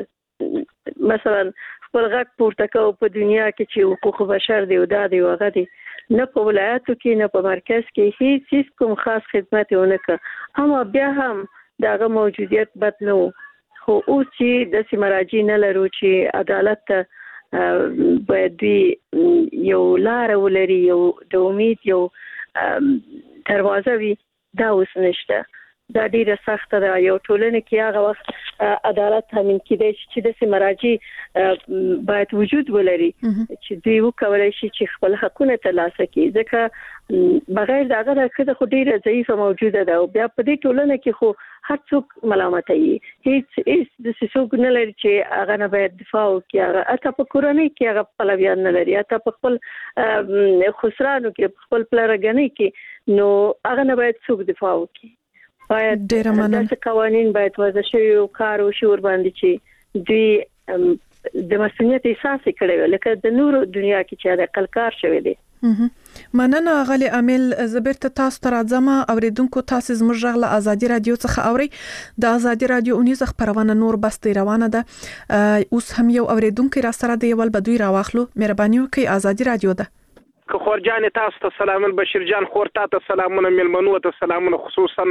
مثلا خپل غږ پورته کوو په دنیا کې چې حقوق بشر دی او دا دی او هغه دی، نه په ولایاتو کې نه په مرکز کې هیڅ کوم خاص خدمت یې ونه کړ. اما بیا هم د هغه موجودیت بد نه و. خو اوس چې داسې مراجع نه لرو چې عدالت ته باید دوی یو لاره ولري، یو د امید یو دروازه وي، دا اوس نشته. دا ډیره سخته ده. یو ټولنه کې هغه وخت عدالت تامین کېدای شي چې داسې مراجع باید وجود ولري چې دوی وکولی شي چې خپل حقونه ترلاسه کړي، ځکه بغیر د هغه ښځه خو ډیره ضعیفه موجوده ده او بیا په دې ټولنه کې خو هر څوک ملامتوي، هیڅ داسې څوک نه لري چې هغه نه باید دفاع وکړي. هغه حتی په کورنۍ کې هغه پلویان نه لري، حتی په خپل خسرانو کې په خپل پلرګنۍ کې، نو هغه نه باید څوک دفاع وکړي. باید داسې قوانین باید وضع شوي او کار وشي ورباندې چې دوی د مسؤلیت احساس کړي لکه د نورو دنیا کې چې د کلکار شوی دی. مننه غلي عامل زبرت تاسو تر ځما اوریدونکو تاسو زموږ غږ ازادي رادیو څخه اوري د ازادي رادیو اونیز خبرونه نور بس روانه ده. اوس هم یو اوریدونکو را سره دی ول بدوی راواخلو مهرباني وکړئ ازادي رادیو ده. که خورجان تاسو ته سلامونه بشیر جان خور ته سلامونه ملمنو ته سلامونه خصوصا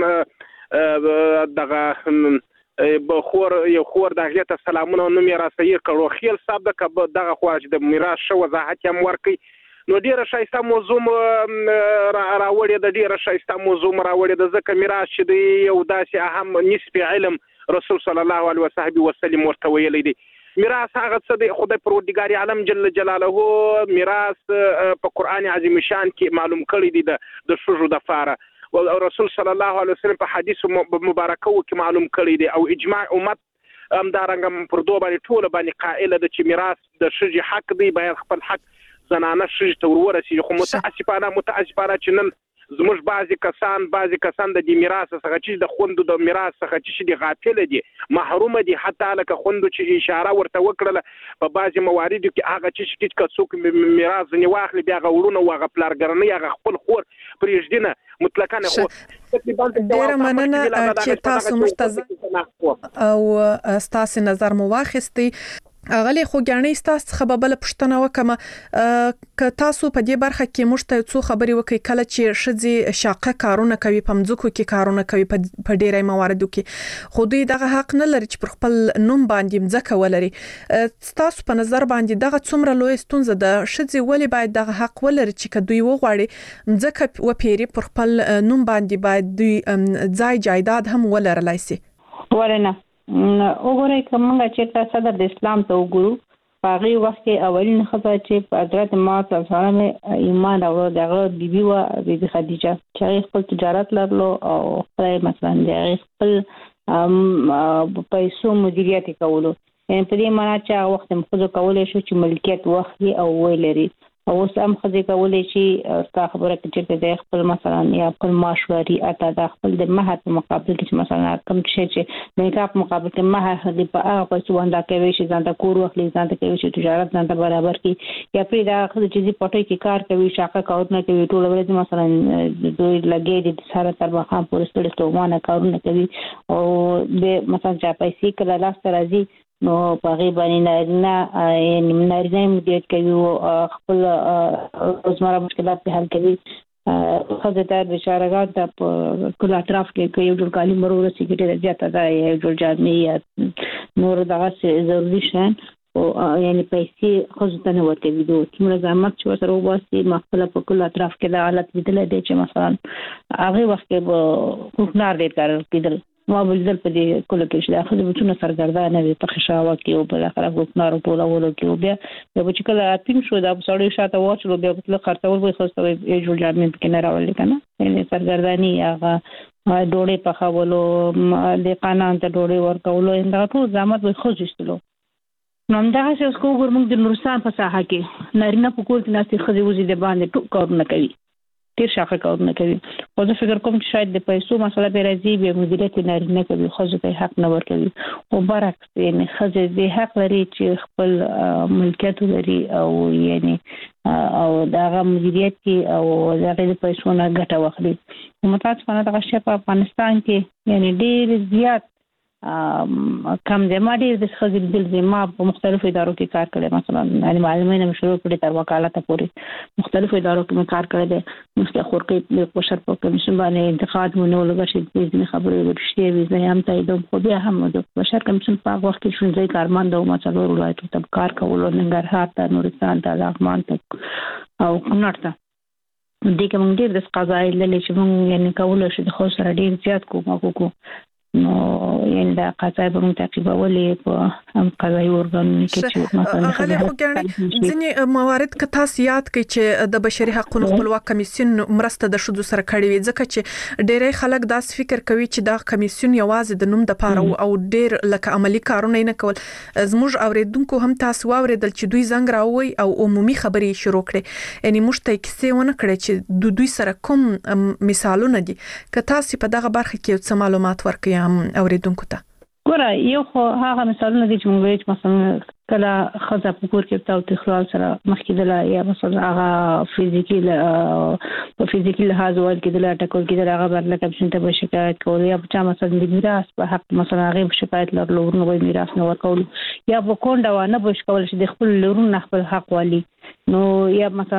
دغه بخور یو خور دغه ته سلامونه نو میرا سیر کړو خیل صاحب دغه خواج د میراث شو وضاحت هم ورکي نو ډیره شایسته موضوع راوړې د ډیره شایسته موضوع راوړې د ځکه میراث چې دی یو داسې اهم نسبی علم رسول صلی الله علیه وسلم ورته ویلی دی. میراث هغه څه دی خدای پروردګار عالم جل جلاله میراث په قران عظیم شان کې معلوم کړی دی د شوجو د فاره او رسول صلی الله علیه وسلم په حدیث مبارکو کې معلوم کړی دی او اجماع امت همدارنګه پر دوه باندې ټول باندې قائله د چې میراث د شجي حق دی باید خپل حق زنانه شج ته ورسیږي خو متاسفانه چې نن زموږ بعضی کسان د دې میراث څخه چې د خوندو د میراث څخه چې دي غافل دي محروم دي حتی لکه خوندو چې اشاره ورته وکړه په بعضی مواردو کې هغه چې څوک میراث نه واخلي بیا غوړونه واغ پلارګرنی هغه خپل خور پرېږدنه مطلقاً خو ډیره مننه چې تاسو مشتاق او تاسو نظر مو واخیستي اغلی خو ګڼې تاسو خبربل پښتنه وکم ک تاسو په دې برخه کې مشته څو خبري وکي کله چې شذي شاقه کارونه کوي پمځکو کې کارونه کوي په ډیرای مواردو کې خو دوی دغه حق نه لري چې پر خپل نوم باندې مځکه ولري. تاسو په نظر باندې دغه څومره لوی ستونزه د شذي ولی باید دغه حق ولري چې دوی وغواړي مځکه و پیری پر خپل نوم باندې باید دوی ځای جایداد هم ولرلای شي. ورنه وګورئ کومه چې صدر د اسلام ته وګورو هغه وخت کې اولین خبره چې په حضرت محمد صلی الله علیه وسلم ایمان راوړ دغه بیبي و بیبي خدیجه چې خپل تجارت لرلو او خپل مثلا د خپل پیسو مدیریت کولو په دې معنی چې هغه وخت مخزو کولای شو چې ملکیت واخلي او ویلري او سم خځې کولای شي تاسو خبره کې چې د خپل مثلا یا خپل ماشوري اته د خپل د مهر په مقابل کې مثلا کوم چې د نکاح په مقابل کې مهر هغه په هغه پیسو باندې کوي چې ځان ته کور واخلي ځان ته کوي چې تجارت ځان ته برابر کړي یا پرې دا خځې چې پټي کې کار کوي شاقه کارونه کوي ټول ورځ مثلا دوی لګي د سره تر مخام پورې ستړي تومانه کارونه کوي او د مثلا چا پیسې کله لاس راځي نو په غیبانی نه یعنی منارینه مدیریت کوي او خپل روزمره مشکلات په حل کوي خزه ته بشارهګان ته په کله اطراف کې یو ډول کالي مرور سیګریټ زیاته ده یو ډول جامې نور دغه ضروري شي او یعنی پیسې خزه ته نه ورته ویدو چې زحمت چې سره وباسي مخفله په کله اطراف کې د حالت بدله دي چې مثلا هغه وخت کې کوکنار ډیر کار کېدل ما بلدل په دې کله کې چې داخله بچونه سرګردانه وي په خشاوه کې او په اخر کوکنار ټول اولو کې بیا چې کله اپین شو دا سړی شاته واچلو بیا په خرڅول وي خو څه یو جوړ جامې کې نه راولې کنه یعنی سرګردانی هغه ډوړې په خولو د قانون ته ډوړې ورکولو دا ټول زحمت وي خو جوړستلو نو دا چې اوس کوم د نورستان په ساحه کې نارینه په کول کې ناسي خزي وزي د باندې ټول کارونه کوي ډیر شاخه کارونه کوي او زه فکر کوم چې شاید د پیسو مسله به راځي به مدیریت نارینه کوي خو ځکه حق نه ورکوي او برعکس یعنی خزه د حق لري چې خپل ملکیت لري او یعنی او دغه مدیریت کې او دغه د پیسو نه ګټه واخلي متاسفانه دغه شی په افغانستان کې یعنی ډیر زیات کم د ماډي د خزل د زما په مختلفو ادارو کې کار کړی مثلا یعنی معلومینه مشروع کړي تر وکالت پورې مختلفو ادارو کې کار کړی دی مثل خورقي د قشر په کمیشن باندې انتقاد مونږ لږه شي د خبرې ورشتي وي زه هم تایید خو بیا هم د بشر کمیشن په وخت کې شونځي کارمند او مثلا ولایتو ته کار کول ننګرهار ته نورستان ته لغمان ته او کونړ ته دې کوم ډیر د قضایي لې چې مونږ یعنی کول شي د خو سره ډیر زیات کوو نو یعنی دا قضایي به متعقبولې په هم قضایي ارګانونو کې چې مثلا خو ګڼي ځینې موارد که تاسو یاد کړئ چې د بشري حقوقو خپلواک کمیسیون مرسته د شذو سره کړې وي ځکه چې ډېری خلک داس فکر کوي چې دا کمیسیون یوازې د نوم د پاره او ډېر لکه عملی کارونه نه کول زموږ اوریدونکو هم تاسو واوریدل چې دوی زنګ راوي او عمومي خبرې شروع کړي یعنی مشته کیسه ونه کړي چې دوی سره کوم مثالونه دي که تاسو په دغه برخه کې څه معلومات ورکړئ اوریدونکو ته ګوره یو خو هغه مثالونه دي چې موږ وایو مثلا کله خزه په کور کې تاو تخلال سره مخکېدله یا مثلا هغه فزیکی لحاظ ول کېدله ټکول کېدله هغه برله کمشن ته شکایت کول یا چا مثلا د میراث په حق مثلا هغه شکایت لرلو نو میراث نه ورکول یا په کونډه و نه بوش کول چې د خپل لورونو خپل حق والی نو یا مثلا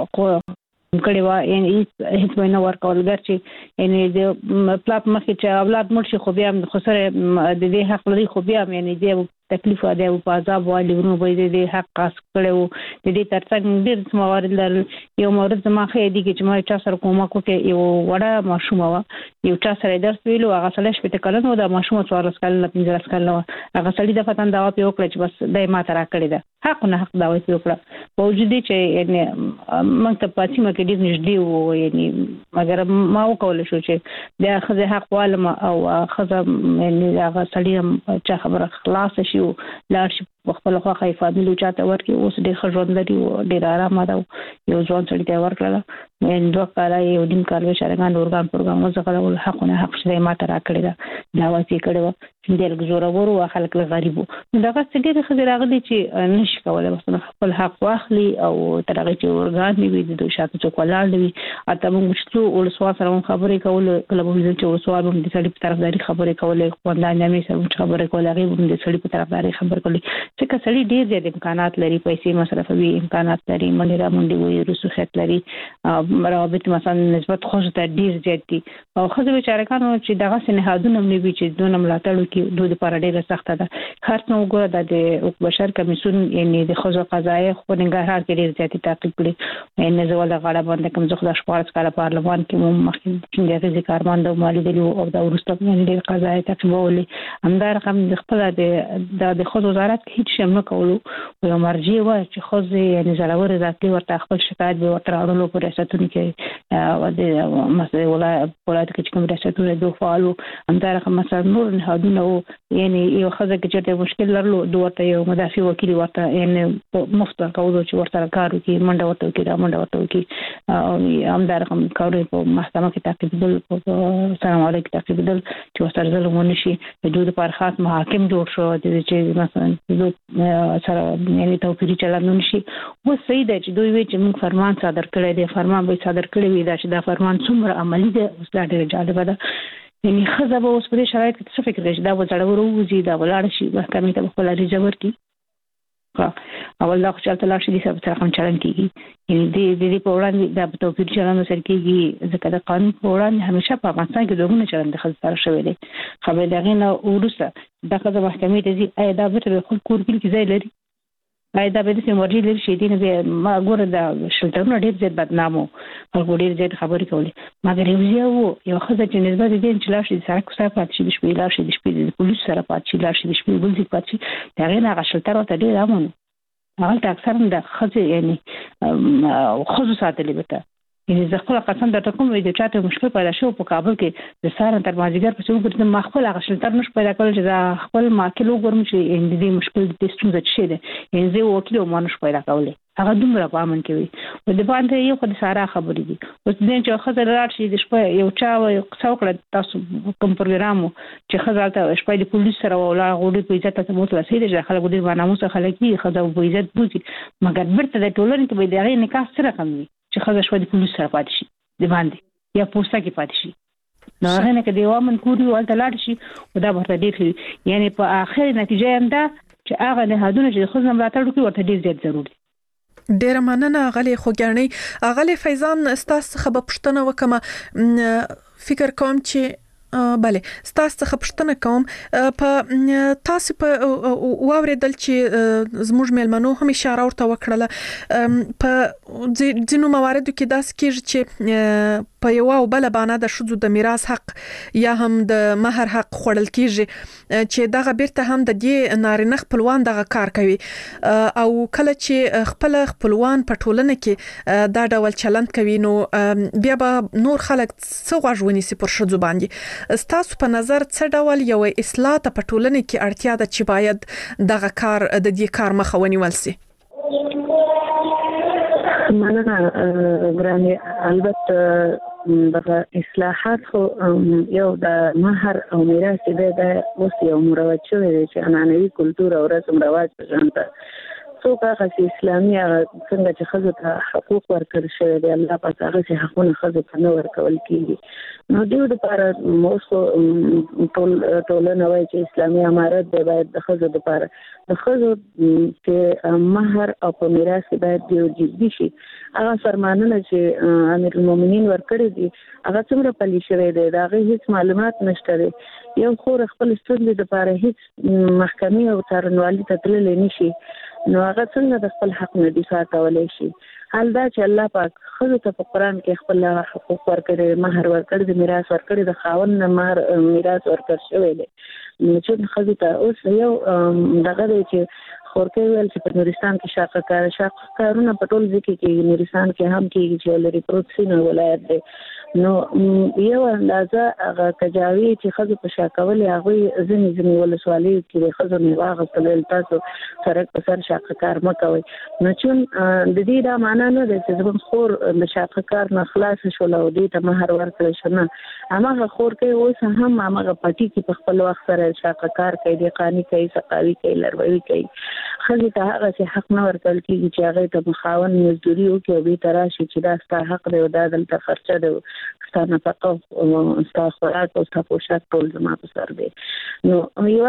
کړي وا یعنی هیڅ نه ورکول ګرځي یعنی د پلاټ مخې چې اولاد مرشي خو بیا خو سره د دې حق لري خو بیا یعنی د تکلیف دی او په عذاب والی ورو به د حق قاس کړو د دې ترڅنګ ډېر موارد لرل یو مورد ما خې دي چې ما چا سره کومه کوکه یو وړه ماشوم و یو چا سره درس ویلو هغه سره شپته کړه نو د ماشوم 14 کال نه 15 کال نو هغه سړي د فتن دا په وکړه چې بس دای ما ترا کړی ده حق نه حق دا وایي وکړه موجودي چې یعنی مکتب پاتې مکه دې نږدې وو یعنی مګر ما وکول شو چې د خزه حق والم او خزه یعنی هغه سړي چې خبره خلاص شي لاړ شي خپل خو فامیل چاته ورکی اوس ډېر خژوند لري ډېر آرام ده یو ځوان سړي ته ورکړه نو دوه کال یو دیم کال شرګان اورګان پروګرام وزغله ول حقونه حق شې ما ترا کړی دا واسي کړو چې ډېر زوره ورو خلک غریبو نو دا څه ډېر خزر راغلي چې نشي کولای بس خپل حق واخلي او ترغه چې اورګان نیوي د شاته چوکولاړ نیوي اته موږ چې ول سوال سره خبرې کول کله به چې سوال هم د سړي په طرفداري خبرې کولې خواندانې مې سره خبرې کولې هغه د سړي په طرفداري خبرې کولې چې کسړي ډېر زیات امکانات لري پیسې مصرفوي امکانات لري منډه را منډي وي رسوخیت لري روابط مثلا نسبت خوش ته ډېر زیات دي او خزه بیچارهانو چې دغه سنهادونه مې چې دونه ملاتړ کوي دوی لپاره ډېر سخت ده هر څو ګوره د بشر کمیسیون یعنی د خزو قضایي خو نګهار کې ډېر زیات تعقیب کړي یعنی زول غاړه باندې کوم ځخ د شپارس کاله پارلمان کې مو مخکې چې د کارمند او مالی دی او د ورسته ډېر قضایي تعقیبولې همدار هم د خپل د خزو وزارت هیڅ شم نه کولو او مرجع و چې خزه یعنی زراور ذاتي ورته خپل شکایت به ورته راوړلو پر ریاستونو کې او د مسئله ولایت کې کوم ریاستونه دوه فعالو همدار هم مثلا نور نهادونه یعنی یو خزه کې چې مشکل لرلو دوه یو مدافع وکیل ورته یعنی مفت کولو چې ورته کارو کې منډه ورته کې را منډه ورته کې او همدار هم کارو په محکمه کې تعقیبول سلام علیکم تعقیبول چې ورته ظلم ونشي د دوی لپاره خاص محاکم جوړ شو چې مثلا سره یعنی توفیری چلند نشي و صحیح ده چې دوی وی چې موږ فرمان صادر کړی دی فرمان به صادر کړی وي دا چې دا فرمان څومره عملی ده اوس دا ډېر جالب ده یعنی خزه به اوس په شرایط کې څه فکر کوي دا وځړ وروزي دا ولاړ شي محکمې ته خپل ریجور کی اول دا چې تل شي د سره کوم چلند کیږي یعنی د په وړاندې د توفیر چلند سره کیږي ځکه د قانون په وړاندې همیشه په افغانستان کې دغه چلند د خزه سره شوی دی خبر دغه نه ورسره د خزه محکمې ته ځي اې دا به خپل کور کې ځای لري دا به د سیمورجي لري شي دي نه ما ګوره د شلټرونو ډېر زیات بدنامو خلکو ډېر زیات خبرې کولې مګر یو خزه چې نسبت دې چې لاړ شي سره کوڅه پاتې شي د شپې لاړ شي د شپې د پولیس سره پاتې شي لاړ شي د شپې بل ځای پاتې شي دا غي نه شلټر ته ډېر امونه هغه اکثر د خزه یعنی خزو ساتلې وته یعنی زه خپل قسم درته کوم وي د چاته مشکل پیدا شو په کابل کې د سارن تر مازیګر په څو ګرځم ما خپل هغه شلټر نش پیدا کول چې دا خپل ماکلو ګورم چې د دې مشکل د ټیسټونو څه ده یعنی زه وکیل او مانوش پیدا کولې هغه دومره پامن کوي او د باندې یو خدای ساره خبرې دي اوس دې چې خزه راشي د شپه یو چا یو څوکړه تاسو کوم پروګرامو چې خزه ته شپه د پولیس سره ولا غوډي په عزت ته موت رسیدي چې خلک دې باندې مو څه خلک دي خزه په عزت بوزي مګر برته د ټولنې ته به دغه نکاح سره کم وي چې خزه شپه د پولیس سره پاتې شي د باندې یا پوسټه کې پاتې شي نو هغه نه کې دیوا من کوډي ولته لاړ شي او دا ورته ډېر یعنی په اخر نتیجه هم دا چې هغه نه هدونه چې خزه ملاتړ کوي ورته ډېر زیات ضروري ډیر مننه غلي خوګانی غلي فیضان استاس خبر پښتنه وکما فکر کوم چې بله ستاسو څخه پوښتنه کوم په تاسو په واوریدل چې زموږ ملمنو هم اشاره ورته وکړه په ځینو مواردو کې داس کېږي چې په یو او بل باندې د شذو د میراث حق یا هم د مہر حق خوړل کېږي چې دغه بیرته هم د دې نارینه خپلوان دغه کار کوي او کله چې خپلوان په ټولنه کې دا ډول چلند کوي نو بیا به نور خلک څه غوښونی سي پر شذو باندې ستاسو په نظر څه ډول یو اصلاح ته په ټولنه کې اړتیا ده چې باید دغه کار د دې کار مخه ونیول سي مننه ګرانه البته د اصلاحات خو یو د مہر او میراث د اوس یو مروج شوی دی چې عنعنوي کلتور او رسم رواج ځانته څوک هغه چې اسلامي څنګه چې ښځو ته حقوق ورکړل شوی دی الله پاک هغه چې حقونه ښځو ته نه ورکول کیږي نو دوی لپاره اوس ټولنه وایي چې اسلامي امارت دی باید د ښځو لپاره د ښځو چې مہر او په میراث باید یو جدي شي هغه فرمانونه چې امیر المؤمنین ورکړي دي هغه څومره پلي شوی دی دا هغه هیڅ معلومات نشته دی یو خور خپل ستونزې لپاره هیڅ محکمې او څارنوالۍ ته تللی نشي نو هغه څنګه د خپل حق نه دفاع کولای شي حال دا چې الله پاک ښځو ته په قرآن کې خپل حقوق ورکړي مہر ورکړي د میراث ورکړي د خاوند نه مہر میراث ورکړ شوی دی نو چې ښځو ته اوس یو دغه دی چې خورکې ویل چې په نورستان کې شاقه کارونه په ټول ځکه کې نورستان کې هم کېږي چې لري پروت سینه ولایت دی نو یو اندازه هغه کجاوی چې ښځو په شاکولې هغه ځینې ولسوالۍ کې د ښځو نه واغستل تاسو سره په سر شاقه کار مکوي نو چون د دې دا معنا نه ده چې زموږ خور د شاقه کار نه خلاص شول او دې ته مہر ورکړل شنه هغه خور کې اوس هم هغه پټي کې په خپل وخت سره شاقه کار کوي د قانی کوي سقاوي کوي لروي کوي خځې ته هغه چې حق نه ورکړل کیږي چې هغه ته مخاون مزدوري وکړي او به تراشي چې دا ستا حق دی او دا دلته خرچه دی ستا نفقه او ستا خوراک او ستا پوشاک ټول زما په سر دی نو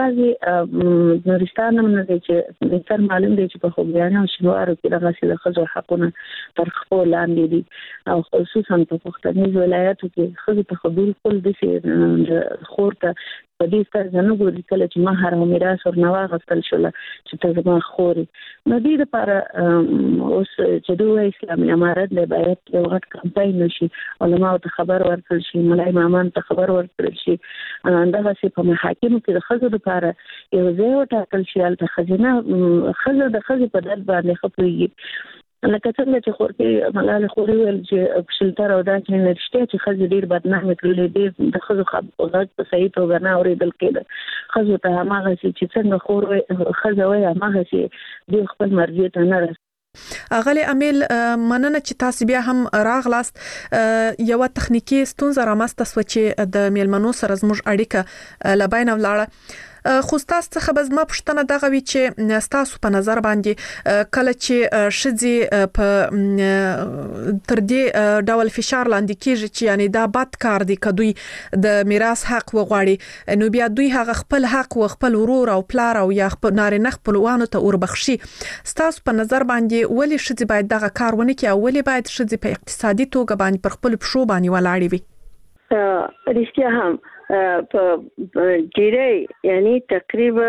یوازې نورستان هم نه دی چې بهتر معلوم دی چې په خوږیانو او شینوارو کې دغسې د ښځو حقونه تر خپو لاندې دي او خصوصا په پښتنیز ولایاتو کې ښځو ته خو بالکل داسې د خور ته په دې سترګه نه ګوري کله چې مہر او میراث ورنه واخیستل شوله چې ته زما خور یې نو دې دپاره اوس چې دوی اسلامي امارت دی باید یو غټ کمپاین وشي علماو ته خبر ورکړل شي ملا امامان ته خبر ورکړل شي دغسې په محاکمو کې د ښځو لپاره یو ځای وټاکل شي هلته ښځینه ښځه د ښځې په درد باندې ښه پوهېږي لکه څنګه چې خورکې ملالې خوري ویل چې شلتر او دا چې رښتیا چې ښځې ډېر بدنامې کړلې ډېر د ښځو غږ په صحیح توګه نه اورېدل کېده ښځو ته هماغسې چې څنګه خور ښځه وایي هماغسې دوی خپل مرجع ته نه رسي اغلی امیل مننه چې تاسو بیا هم راغلاست یو تخنیکی ستونزه رامسته سو چې د میلمنو سره زموږ اړیکه لباین ولاړه خو تاسو څخه به زما پوښتنه دغه وی چې تاسو په نظر باندې کله چې شذې په تر دې ډول فشار لاندې کیږي چې یعنی دا بد کار دی کدوې د میراث حق وغواړي نو بیا دوی هغه خپل حق او خپل ورور او پلار او یا خپل نارینه خپلوانو ته وربخشي تاسو په نظر باندې ولی شذې باید دغه کار ونه کوي او ولی باید شذې په اقتصادي توګه باندې پر خپل پښو باندې ولاړې وي رښتیا هم په ډیری یعنی تقریبا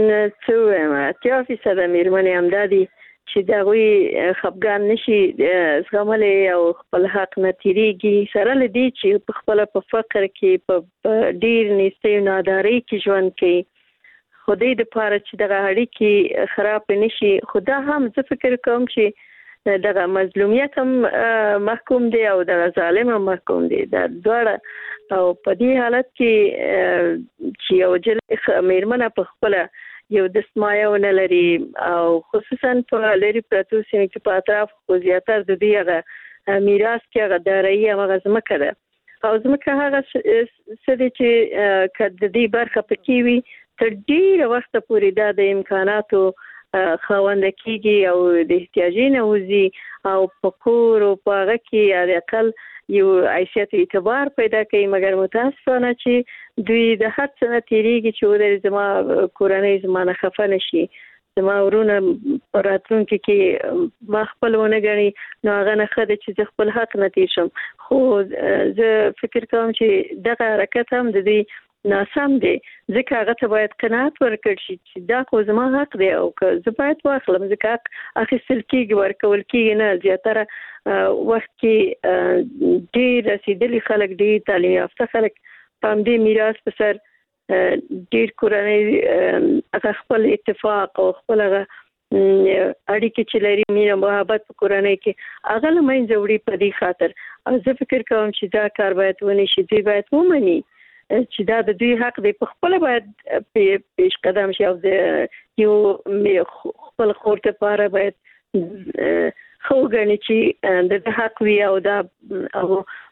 80% میرمنې همدادي چې دغوی خپګان نشي زغملې او خپل حق نه تیریږي سره لدی چې په خپل په فقر کې په ډیر نيستي ناداري کې ژوند کوي خدای د پاره چې دغه اړیکې خراب نشي خدا هم زه فکر کوم چې دغه مظلومیت هم محکوم دی او دغه ظالم هم محکوم دی دا دواړه او په دې حالت کې چې یو میرمنه په خپل یو دسمایه ونه لري او خصوصا په لري پرتو سیمه کې په اطراف خو زیاتره د دې هغه میراث کې هغه دارایي هغه ځمکه ده او ځمکه هغه څه دي چې کله د دې برخه پکې وي تر ډیره وخت پورې د امکاناتو خاوند کیږي او د احتیاجي نوزي او پکور او پاغه کې علي اقل یو عیشت اعتبار پیدا کوي مګر متاسفانه چې دوی د حد څخه تیریږي چې ودرې زما کورنۍ زمانه خفه نشي زما ورونه راتلونکي کې ما خپل ونه غني نو هغه نه خده چې خپل حق نتی شم خو زه فکر کوم چې دغه حرکت هم د دې ناسم دی ځکه هغه ته باید قناعت ورکړ شي چې دا خو زما حق دی او که زه باید واخلم ځکه حق اخیستل کېږي ورکول کېږي نه زیاتره وخت کې ډېر رسېدلي خلک ډېر تعلیم یافته خلک په همدې میراث په سر ډېر کورنۍ هغه خپل اتفاق او خپل هغه اړیکې چې لري مینه محبت په کورنۍ کې هغه له منځه وړي په دې خاطر او زه فکر کوم چې دا کار باید ونی شي دوی باید ومني چې دا د دوی حق دی په خپل باید پیش قدم شي او د یو خپل خور ته لپاره باید خو غني چې د حق وی او دا او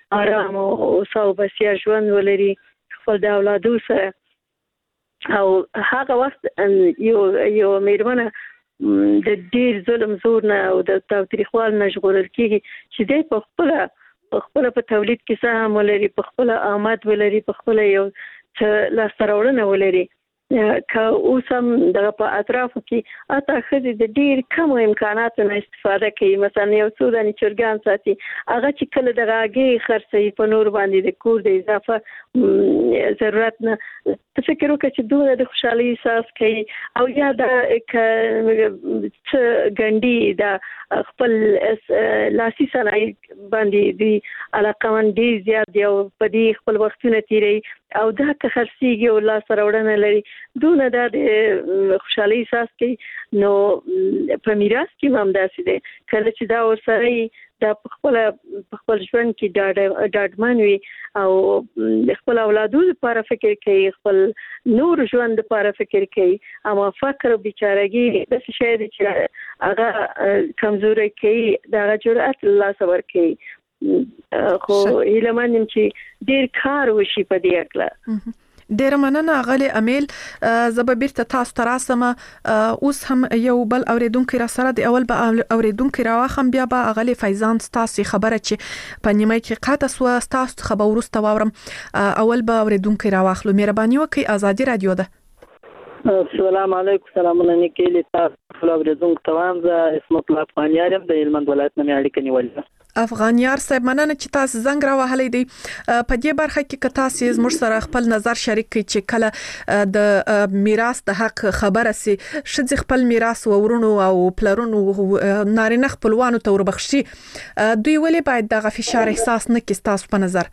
آرام او صوبسیا ژوند ولري خپل د اولادو سره او هغه وخت یو میرمنه د ډیر ظلم زور نه او د تاوتریخوال نه ژغورل کیږي چې د په خپل په تولید کې سهم ولري په خپل آمد ولري په خپل یو لاسته راوړنه ولري که اوس هم دغه په اطرافو کې اته ښځې د ډېر کمو امکاناتو نه استفاده کوي. مثلا یو څو دانې چرګان ساتي هغه چې کله دغه هګۍ خرڅوي په نور باندې د کور د اضافه ضرورت نه ته فکر وکړه چې دومره د خوشحالۍ احساس کوي او یا د څه ګنډي د خپل لاسي صنایع باندې د علاقمند ډېر زیات دی او په دې خپل وختونه تېروي او دا که خرڅېږي او لاسته راوړنه لري دونه دا د خوشحالۍ احساس کوي. نو په میراث کې هم داسې دی کله چې دا ورسره دا په خپل ژوند کې ډاډمن وي او خپل اولادو لپاره فکر کوي خپل نور ژوند لپاره فکر کوي اما فقر او بیچارهګي د څه شی دی چې هغه کمزوري کوي دا جرأت الله صبر کوي خو هیلمن چې ډیر کار وشي په دې اړه. ډیر مننه غلي امیل زببیرته تاسو تراسم اوس هم یو بل اوریدونکو را سره د اول به اوریدونکو راوخم بیا به غلي فیضان تاسو خبره چې په نیمه کې قاطه سو تاسو خبر ورسته واورم اول به اوریدونکو راوخلو مهرباني وکي ازادي رادیو ده. السلام علیکم سلامونه نکیلی تاسو اوریدونکو توام ز اسمت الله افغانیارم د هلمند ولایت نه اړیکه نیولې. افغانیار صاحب مننه چې تاسو زنګ راوهلې دی په دې برخه کې که تاسو زموږ سره خپل نظر شریک کړئ چې کله د میراث د حق خبره سي شذ خپل میراث ورونو او پلرونو نارینه خپلوانو ته وربخشي دوی ولې باید دغه فشار احساس نه کړي تاسو په نظر؟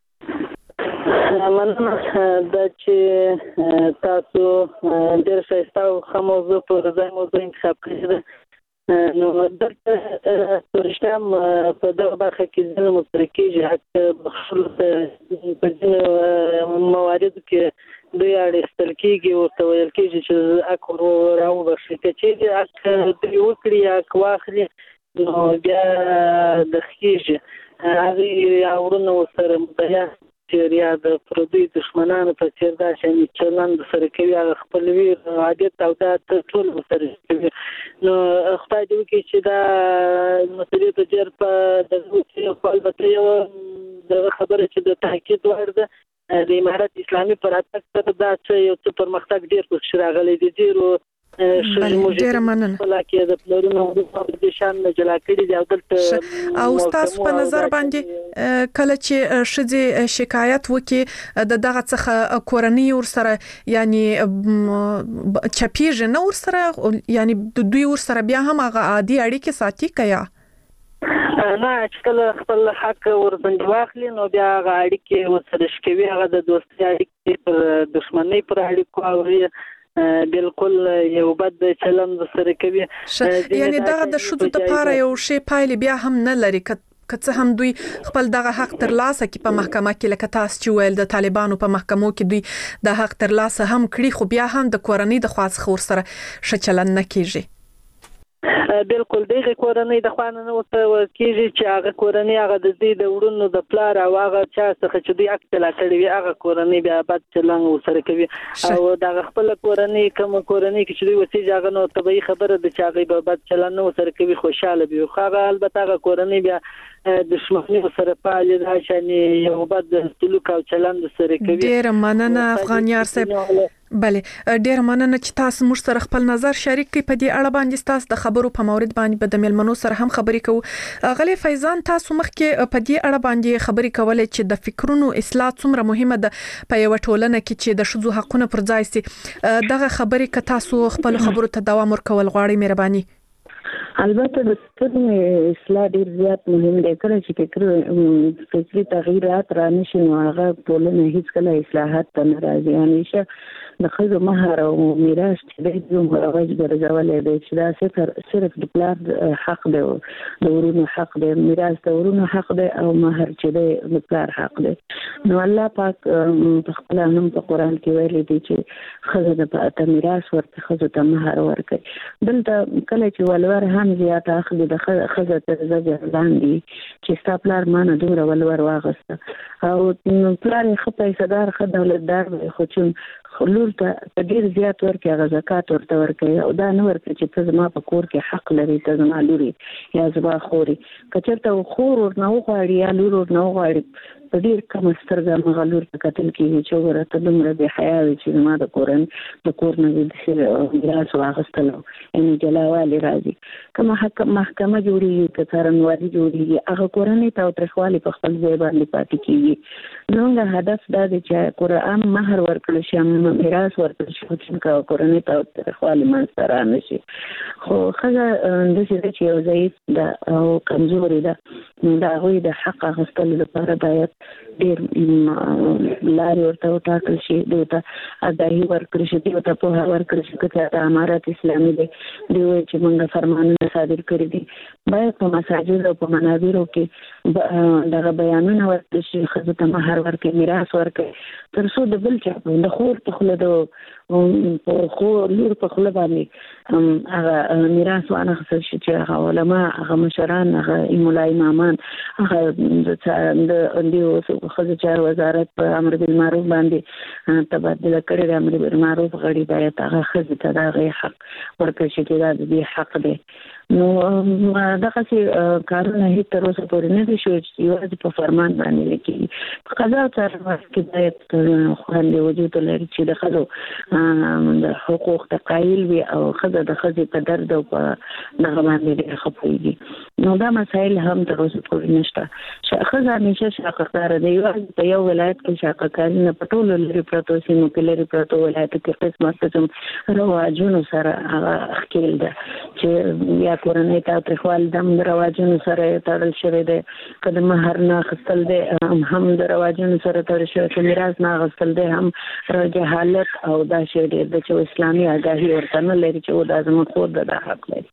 مننه د چې تاسو ډېر ښه او موضوع په ځای موضوع انتخاب کړی نو دلته ترشتم په دغه برخه کې ځینې مشترکېږي حق بخښلو ته په ځینو مواردو کې دوی اړیستل کېږي ورته ویل کېږي چې حق راوبخښي که چیرې حق دوی وکړي حق واخلي نو بیا د خېږي هغې وروڼه ورسره مدعیا یا د پردي دشمنانو په څیر دا شان چلند سره کوي هغه خپل ویر عادت او دا ټول سره کوي. نو خدای دې وکړي چې دا مسؤلیت جر په دغه البته یو د خبره چې د تحقیق وړ ده د امارت اسلامي پر اتاک سره دا چې یو څه پرمختګ ډیر پکې راغلی دی ډیرو ډیر مننه لکه د پلرونو د شان جلا کړي دی او دلته او تاسو په نظر باندې کله چې شذ شکایت وکي د دغه څخه کورنۍ ور سره یعنی چپیږي نه ور سره یعنی د دوی ور سره بیا هم هغه عادي اړیکې ساتي کیا نه چې کله خپل حق ورباندې واخلي نو بیا هغه اړیکې ورسره شکوي هغه د دوستۍ اړیکې پر دښمنۍ پر اړیکو او بالکل یو بد چلند سره کوي یعنی دا د شذو د پاره یو شی پایلی بیا هم نه لري کڅ هم دوی خپل دغه حق تر لاسه کې په محکمه کې لکه تاسو چې ویل د طالبانو په محکمو کې دوی د حق تر لاسه هم کړی خو بیا هم د کورنۍ د خواص خور سره شچلن نه کیږي. بالکل دغه کورنۍ د خوانه نو کېږي چې هغه کورنۍ هغه د دې د وړونو د پلار او هغه چا څخه چې دوی اکتل کړی وي هغه کورنۍ بیا بد چلنګ وسره کوي او د خپل کورنۍ کوم کورنۍ چې دوی وسیږي هغه نو طبيعي خبره ده چې هغه بد چلنګ وسره کوي خوشاله وي خو هغه البته هغه کورنۍ بیا دښمنۍ سره پالي دا چې یو بد سلوک او چلند سره کوي. ډیر مننه افغانیار صاحب. بله ډیر مننه چې تاسو موږ سره خپل نظر شریک کړئ په دې اړه باندې تاسو د خبرو په مورید باندې به د ملمنو سره هم خبرې کوو. غلي فیضان تاسو مخکې په دې اړه باندې خبرې کولې چې د فکرونو اصلاح څومره مهمه ده په یو ټولنه کې چې د شذو حقونه پر ځای سي دغه خبرې ک تاسو خپل خبرو ته دوام ورکول غواړئ مهرباني. البته د فکرونو اصلاح ډیر زیات مهم دی کله چې فکري تغییرات را نشي نو هغه ټولنه هیڅ کله اصلاحات ته نه راځي. همیشه د خزو مهر او میراث چې د زموږ راځي ګرځولې دی چې دا صرف د پلار حق دی د ورونو حق دی میراث د ورونو حق دی او مهر چې د پلار حق دی. نو الله پاک په خپل هم په قران کې ویلي دی چې خزو د میراث ورته خزو ته مهر ورکړي. دلته کله چې ولور هم هم زیات اخلي د خزه تر زګر لاندې چې ستاپلار مانه دومره ولور واغسته او پلار خپل صدر خ دولتدار خو چې لور ته ډیر زیات ورکه غزکات ورته ورکه او دا نه ورکه چې ته زما په کور کې حق لري ته زما لوري یا زما خوري کچرته خور ورنه وغواړي یا لور ورنه وغواړي په ډیر کم سترګه مغلور په قتل کې چې ورته دومره به حیا وي چې زما د کور نه د میراث واغستل ان جلاوالي راځي کوم محکمه جوړیږي که څارنوالي جوړیږي هغه کورنۍ ته ترخوالي په خپل ځای باندې پاتې کیږي زموږ هدف دا دی چې قرآن مہر ورکړل شي میراث ورکړل شي چې کورنۍ ته ترخوالي منځ را نشي خو خزه د چې یو ضعیف ده او کمزوري ده دا غوي د حق غوښتل لپاره باید ډیر لاري ورته وټاکل شي دوته اګاهي ورکړي شي دوته په ورکړي شي چې د امارات اسلامي دی دوی چې موږ فرمانونه صادر کړی دي باید په مساجد او په منابرو کې دغه بیانونه ورکړي شي خزه ته مہر ورکړي میراث ورکړي تر څو د بل چا د خور په خله د خو لور په خله باندې هغه میراث وانه خسر شي چې هغه علما هغه مشران هغه امامان هغه د خزه چار وزارت په امر بالمعروف باندې تبادله کړی د امر بالمعروف غړي باید هغه خزه ته د حق ورکړي چې دا د حق دی نو دغه چې کارونه هیڅ تر اوسه پورې نه دي شوي چې یوازې په فرمان باندې لیکي په قضا او څارنوال کې باید خوندي وجود لري چې د ښځو د حقوق تقایل وي او ښځه د ښځې په درد او په دغه باندې ډېر ښه پوهېږي نو دا مسایل هم تر اوسه پورې نشته ښځه همیشه شاقهکاره ده یوازې په یو ولایت کې شاقهکاري نه په ټولو لرې پرتو سیمو کې لرې پرتو ولایتو کې قسمه قسم رواجونو سره هغه ښکېل ده چې یا کورنۍ ته ترخوال دم د رواجونو سره تړل شوی دی که د مهر نه اخیستل دی هم د رواجونو سره تړل شوی که میراث نه اخیستل دی هم جهالت او دا شی ډېر دی چې اسلامي آګاهي ورته نه لري چې دا زموږ خور د حق لري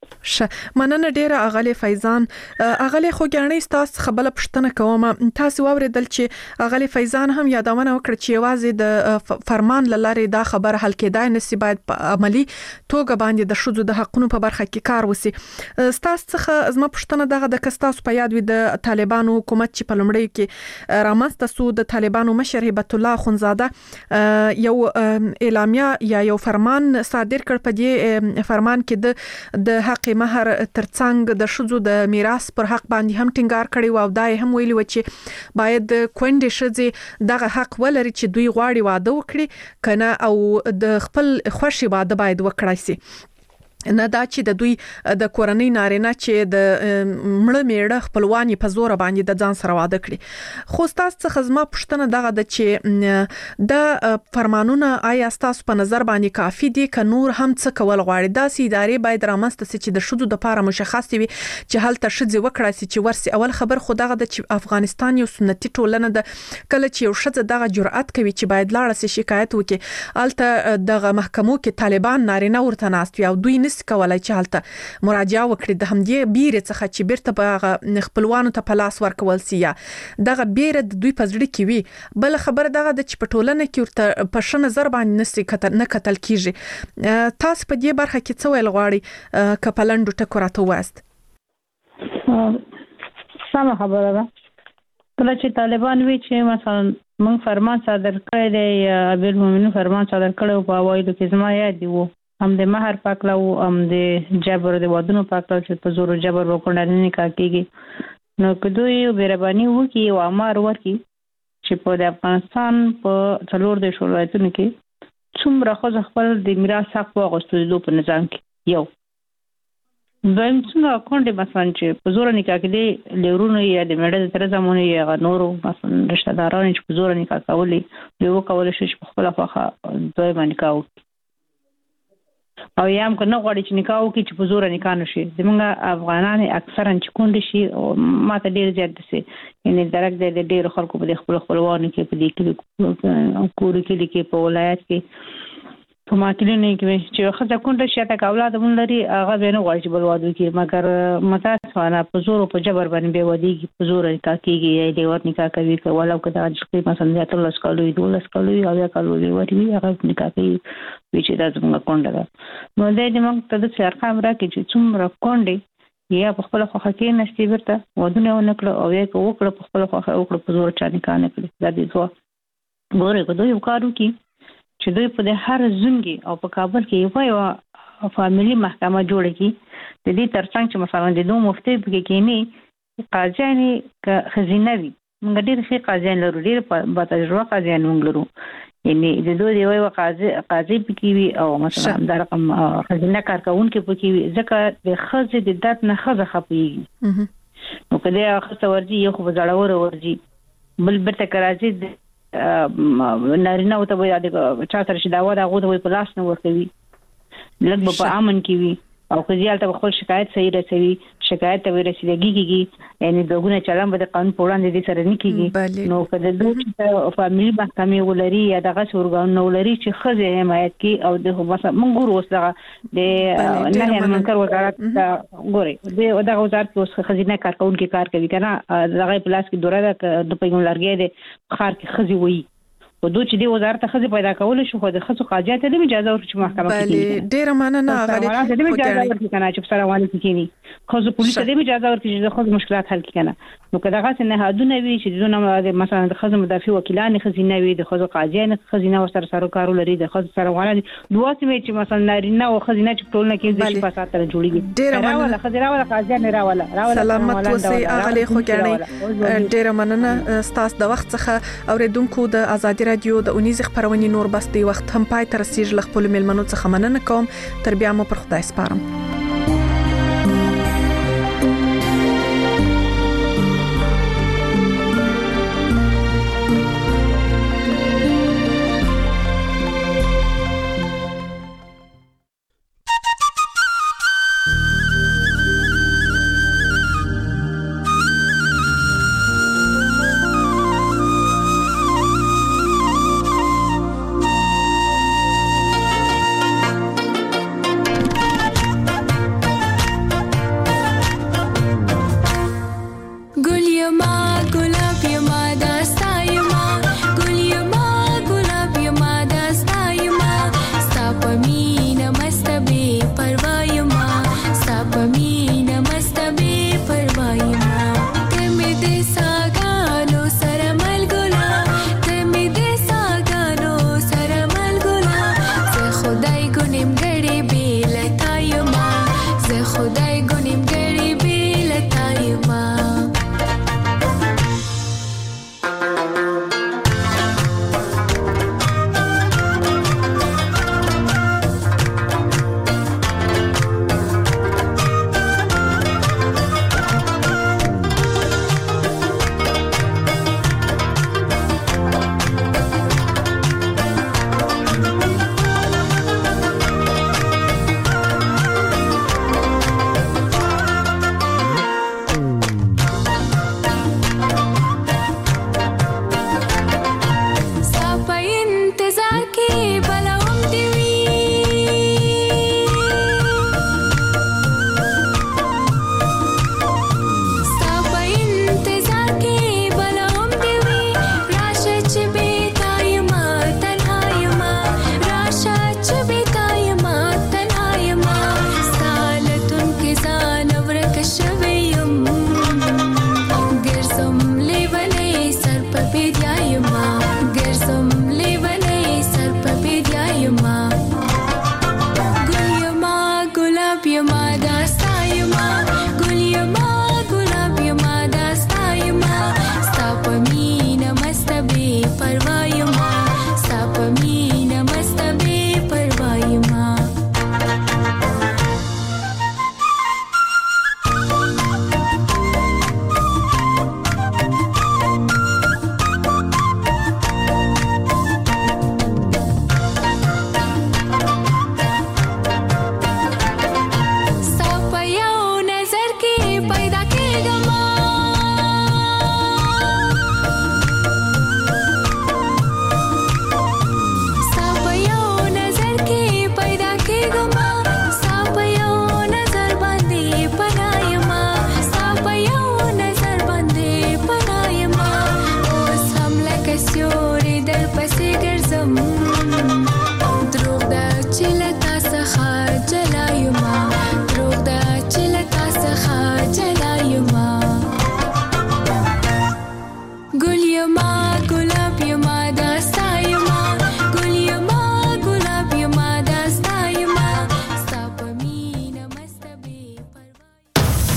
مننه ډیره اغلی فیضان اغلی خوګانی تاسو خبره پښتنه کوم تاسو واوریدل چې اغلی فیضان هم یادونه وکړه چې یوازې د فرمان لاره دا خبر حل کېدای نسی باید په عملی توګه باندې د شذو د حقونو په برخه کې کار وسی تاسو څخه زما پښتنه دغه د کستاسو په یاد وي د طالبانو حکومت چې په لومړی کې رامنځته سو د طالبانو مشر هبت الله خونزاده یو اعلامیه یا یو فرمان صادر کړ په دې فرمان کې د حق مہر ترڅنګ د شذو د میراث پر حق باندې هم ټینګار کړی او دا هم ویلي و چې باید کونډې ښځې دغه حق ولري چې دوی غواړي واده وکړي کنه او د خپل خوښي واده باید وکړای شي نه دا چې د دوی د کورنۍ نارینه چې د مړه میړه خپلوانی په زور باندې د ځان سره واده کړي خو تاسو څخه زما پښتنه دغه د چې د فرمانونه آیا تاسو په نظر باندې کافي دي ک نور هم څه کول غواړي د سي ادارې باید رامنځته شي چې د شذو د لپاره مشخص وي چې هلته شذ وکړای شي چې ورسي اول خبر خو دغه د چې افغانستان یو سنتي ټولنه د کله چې یو شذ دغه جرأت کوي چې باید لاړ شي شکایت وکړي الته دغه محکمو کې طالبان نارینه ورته ناست او دوی کولای چې حالته مراجعه وکړي د همدې بیره څخه چې بیرته په خپلوانو ته پلاس ورکول سي یا دغه بیره د دوی پزړه کې وي بل خبر دغه د چې په ټولنه کې ورته په شنه نظر باندې نسي نه کتل کیږي تاسو په دې برخه کې څه ویل غواړي کپلندو ټکو راته واست سم خبره ده کله چې طالبان وی چې مثلا موږ فرمان صادر کړی دی امیر المؤمنین فرمان صادر کړو په وایلو کې زما یاد دی وو هم د مہر پاکلو هم د جبر د ودونو پاکلو چې په زور جبر وکړل نه کا کیږي نو کدوې بیربانی وو کې او امر ورکی چې په د افغانستان په څلور د شولایتونو کې څومره خو خپل د میراث حق واغستلو په نظام کې یو دویم څنګه کونډه مثلا چې په زور نکاح کې لورونو یا د مړه تر زمونه یا نورو مثلا رشتہ دارانو چې په زور نکاح کولې له وکول شي په خپل خواخه دوی باندې کاو او یم که نه غواړي چې نکاح وکړي چې په زور نکاح نشي زمونږ افغانان اکثرا چې کونډې شي ماته ډېر زیات دي یعنی درک د ډېر خلکو په خپل خپلوانو کې په دې کې کور کې په ولایت کې په ماکلینه کې چې خزه کونډه شي تا اولاد مون لري هغه به نه غواړي چې بل واده وکړي مګر متاسف طرفانه په زور او په جبر باندې به ودیږي په زور نکاح کیږي یا د ور نکاح کوي ولو کدا چې مثلا د تل اسکالوي دول اسکالوي او یا کالوي ورته هغه نکاح کوي چې دا څنګه کونډه ده نو د دې موږ ته د څرخام راکې چې څومره کونډه یا په خپل خوخه کې نشتی ورته ودونه ونکړه او یا وکړه په خپل خوخه وکړه په زور چا نکاح نه کړي دا دې ځو ګوره په دوی کارو کې چې دوی په هر زونګي او په کابل کې یو فاميلي محکمه جوړه کی د دې ترڅنګ چې مثلا د دوه مفتي کې کېنی قاضیانی ک خزینوي موږ ډېر ښه قاضیان لرو ډېر با تجربه قاضیان موږ لرو یعنی د دوه دی یو قاضي پکې وي او مثلا دا رقم خزینه کارکونکو پکې وي ځکه د خزې د دات نه خزه خپيږي نو کله خزه ورځي یو خو زړور ورځي بل برته کراځي نارینه او ته وایي د چا سره شي دا و دا غو ته په لاس نه ورکوي لږ په امن کې وي او کله ته خپل شکایت صحیح رسوي شکایت ته ورسېږي کیږي یعنی دغه چلن به د قانون په وړاندې دي سره نه کیږي نو کله د دوی فاميلي محکمې ولري یا دغه ورګان ولري چې خزه حمایت کی او د مثلا موږ اوس دغه د نه منکر وزارت ګوري دغه وزارت کې اوس خزینه کارکونکو کار کوي کنه دغه پلاس کې دوره د پیغام لارګي د خار کې خزي وي او دوی چې د وزارت خزه پیدا کول شو خو د خزو قاضیات ته اجازه ورکړي محکمه کې بله ډیره مننه غالي خو د اجازه ورکړي کنه چې سره والي کېنی خو پولیس ته اجازه ورکړي چې خزو مشکلات حل کړي کنه نو کله هغه نه حدونه وی چې دونه مثلا د خزو مدافع وکیلان خزینه وي د خزو قاضیان خزینه ور سره کارو لري د خزو سره والي دوه سمې چې مثلا نارینه او خزینه چې ټول نه کې د شفاعت سره جوړیږي ډیره مننه خزینه ولا قاضیان راولا سلامت وسی اغلی خو ګڼي ډیره مننه ستاسو د وخت څخه اوریدونکو د ازادي رادیو د اونیز خبرونه نور بس دی وخت هم پای تر سیج لخپل ملمنو څخه مننه کوم تر بیا مو پر خدای سپارم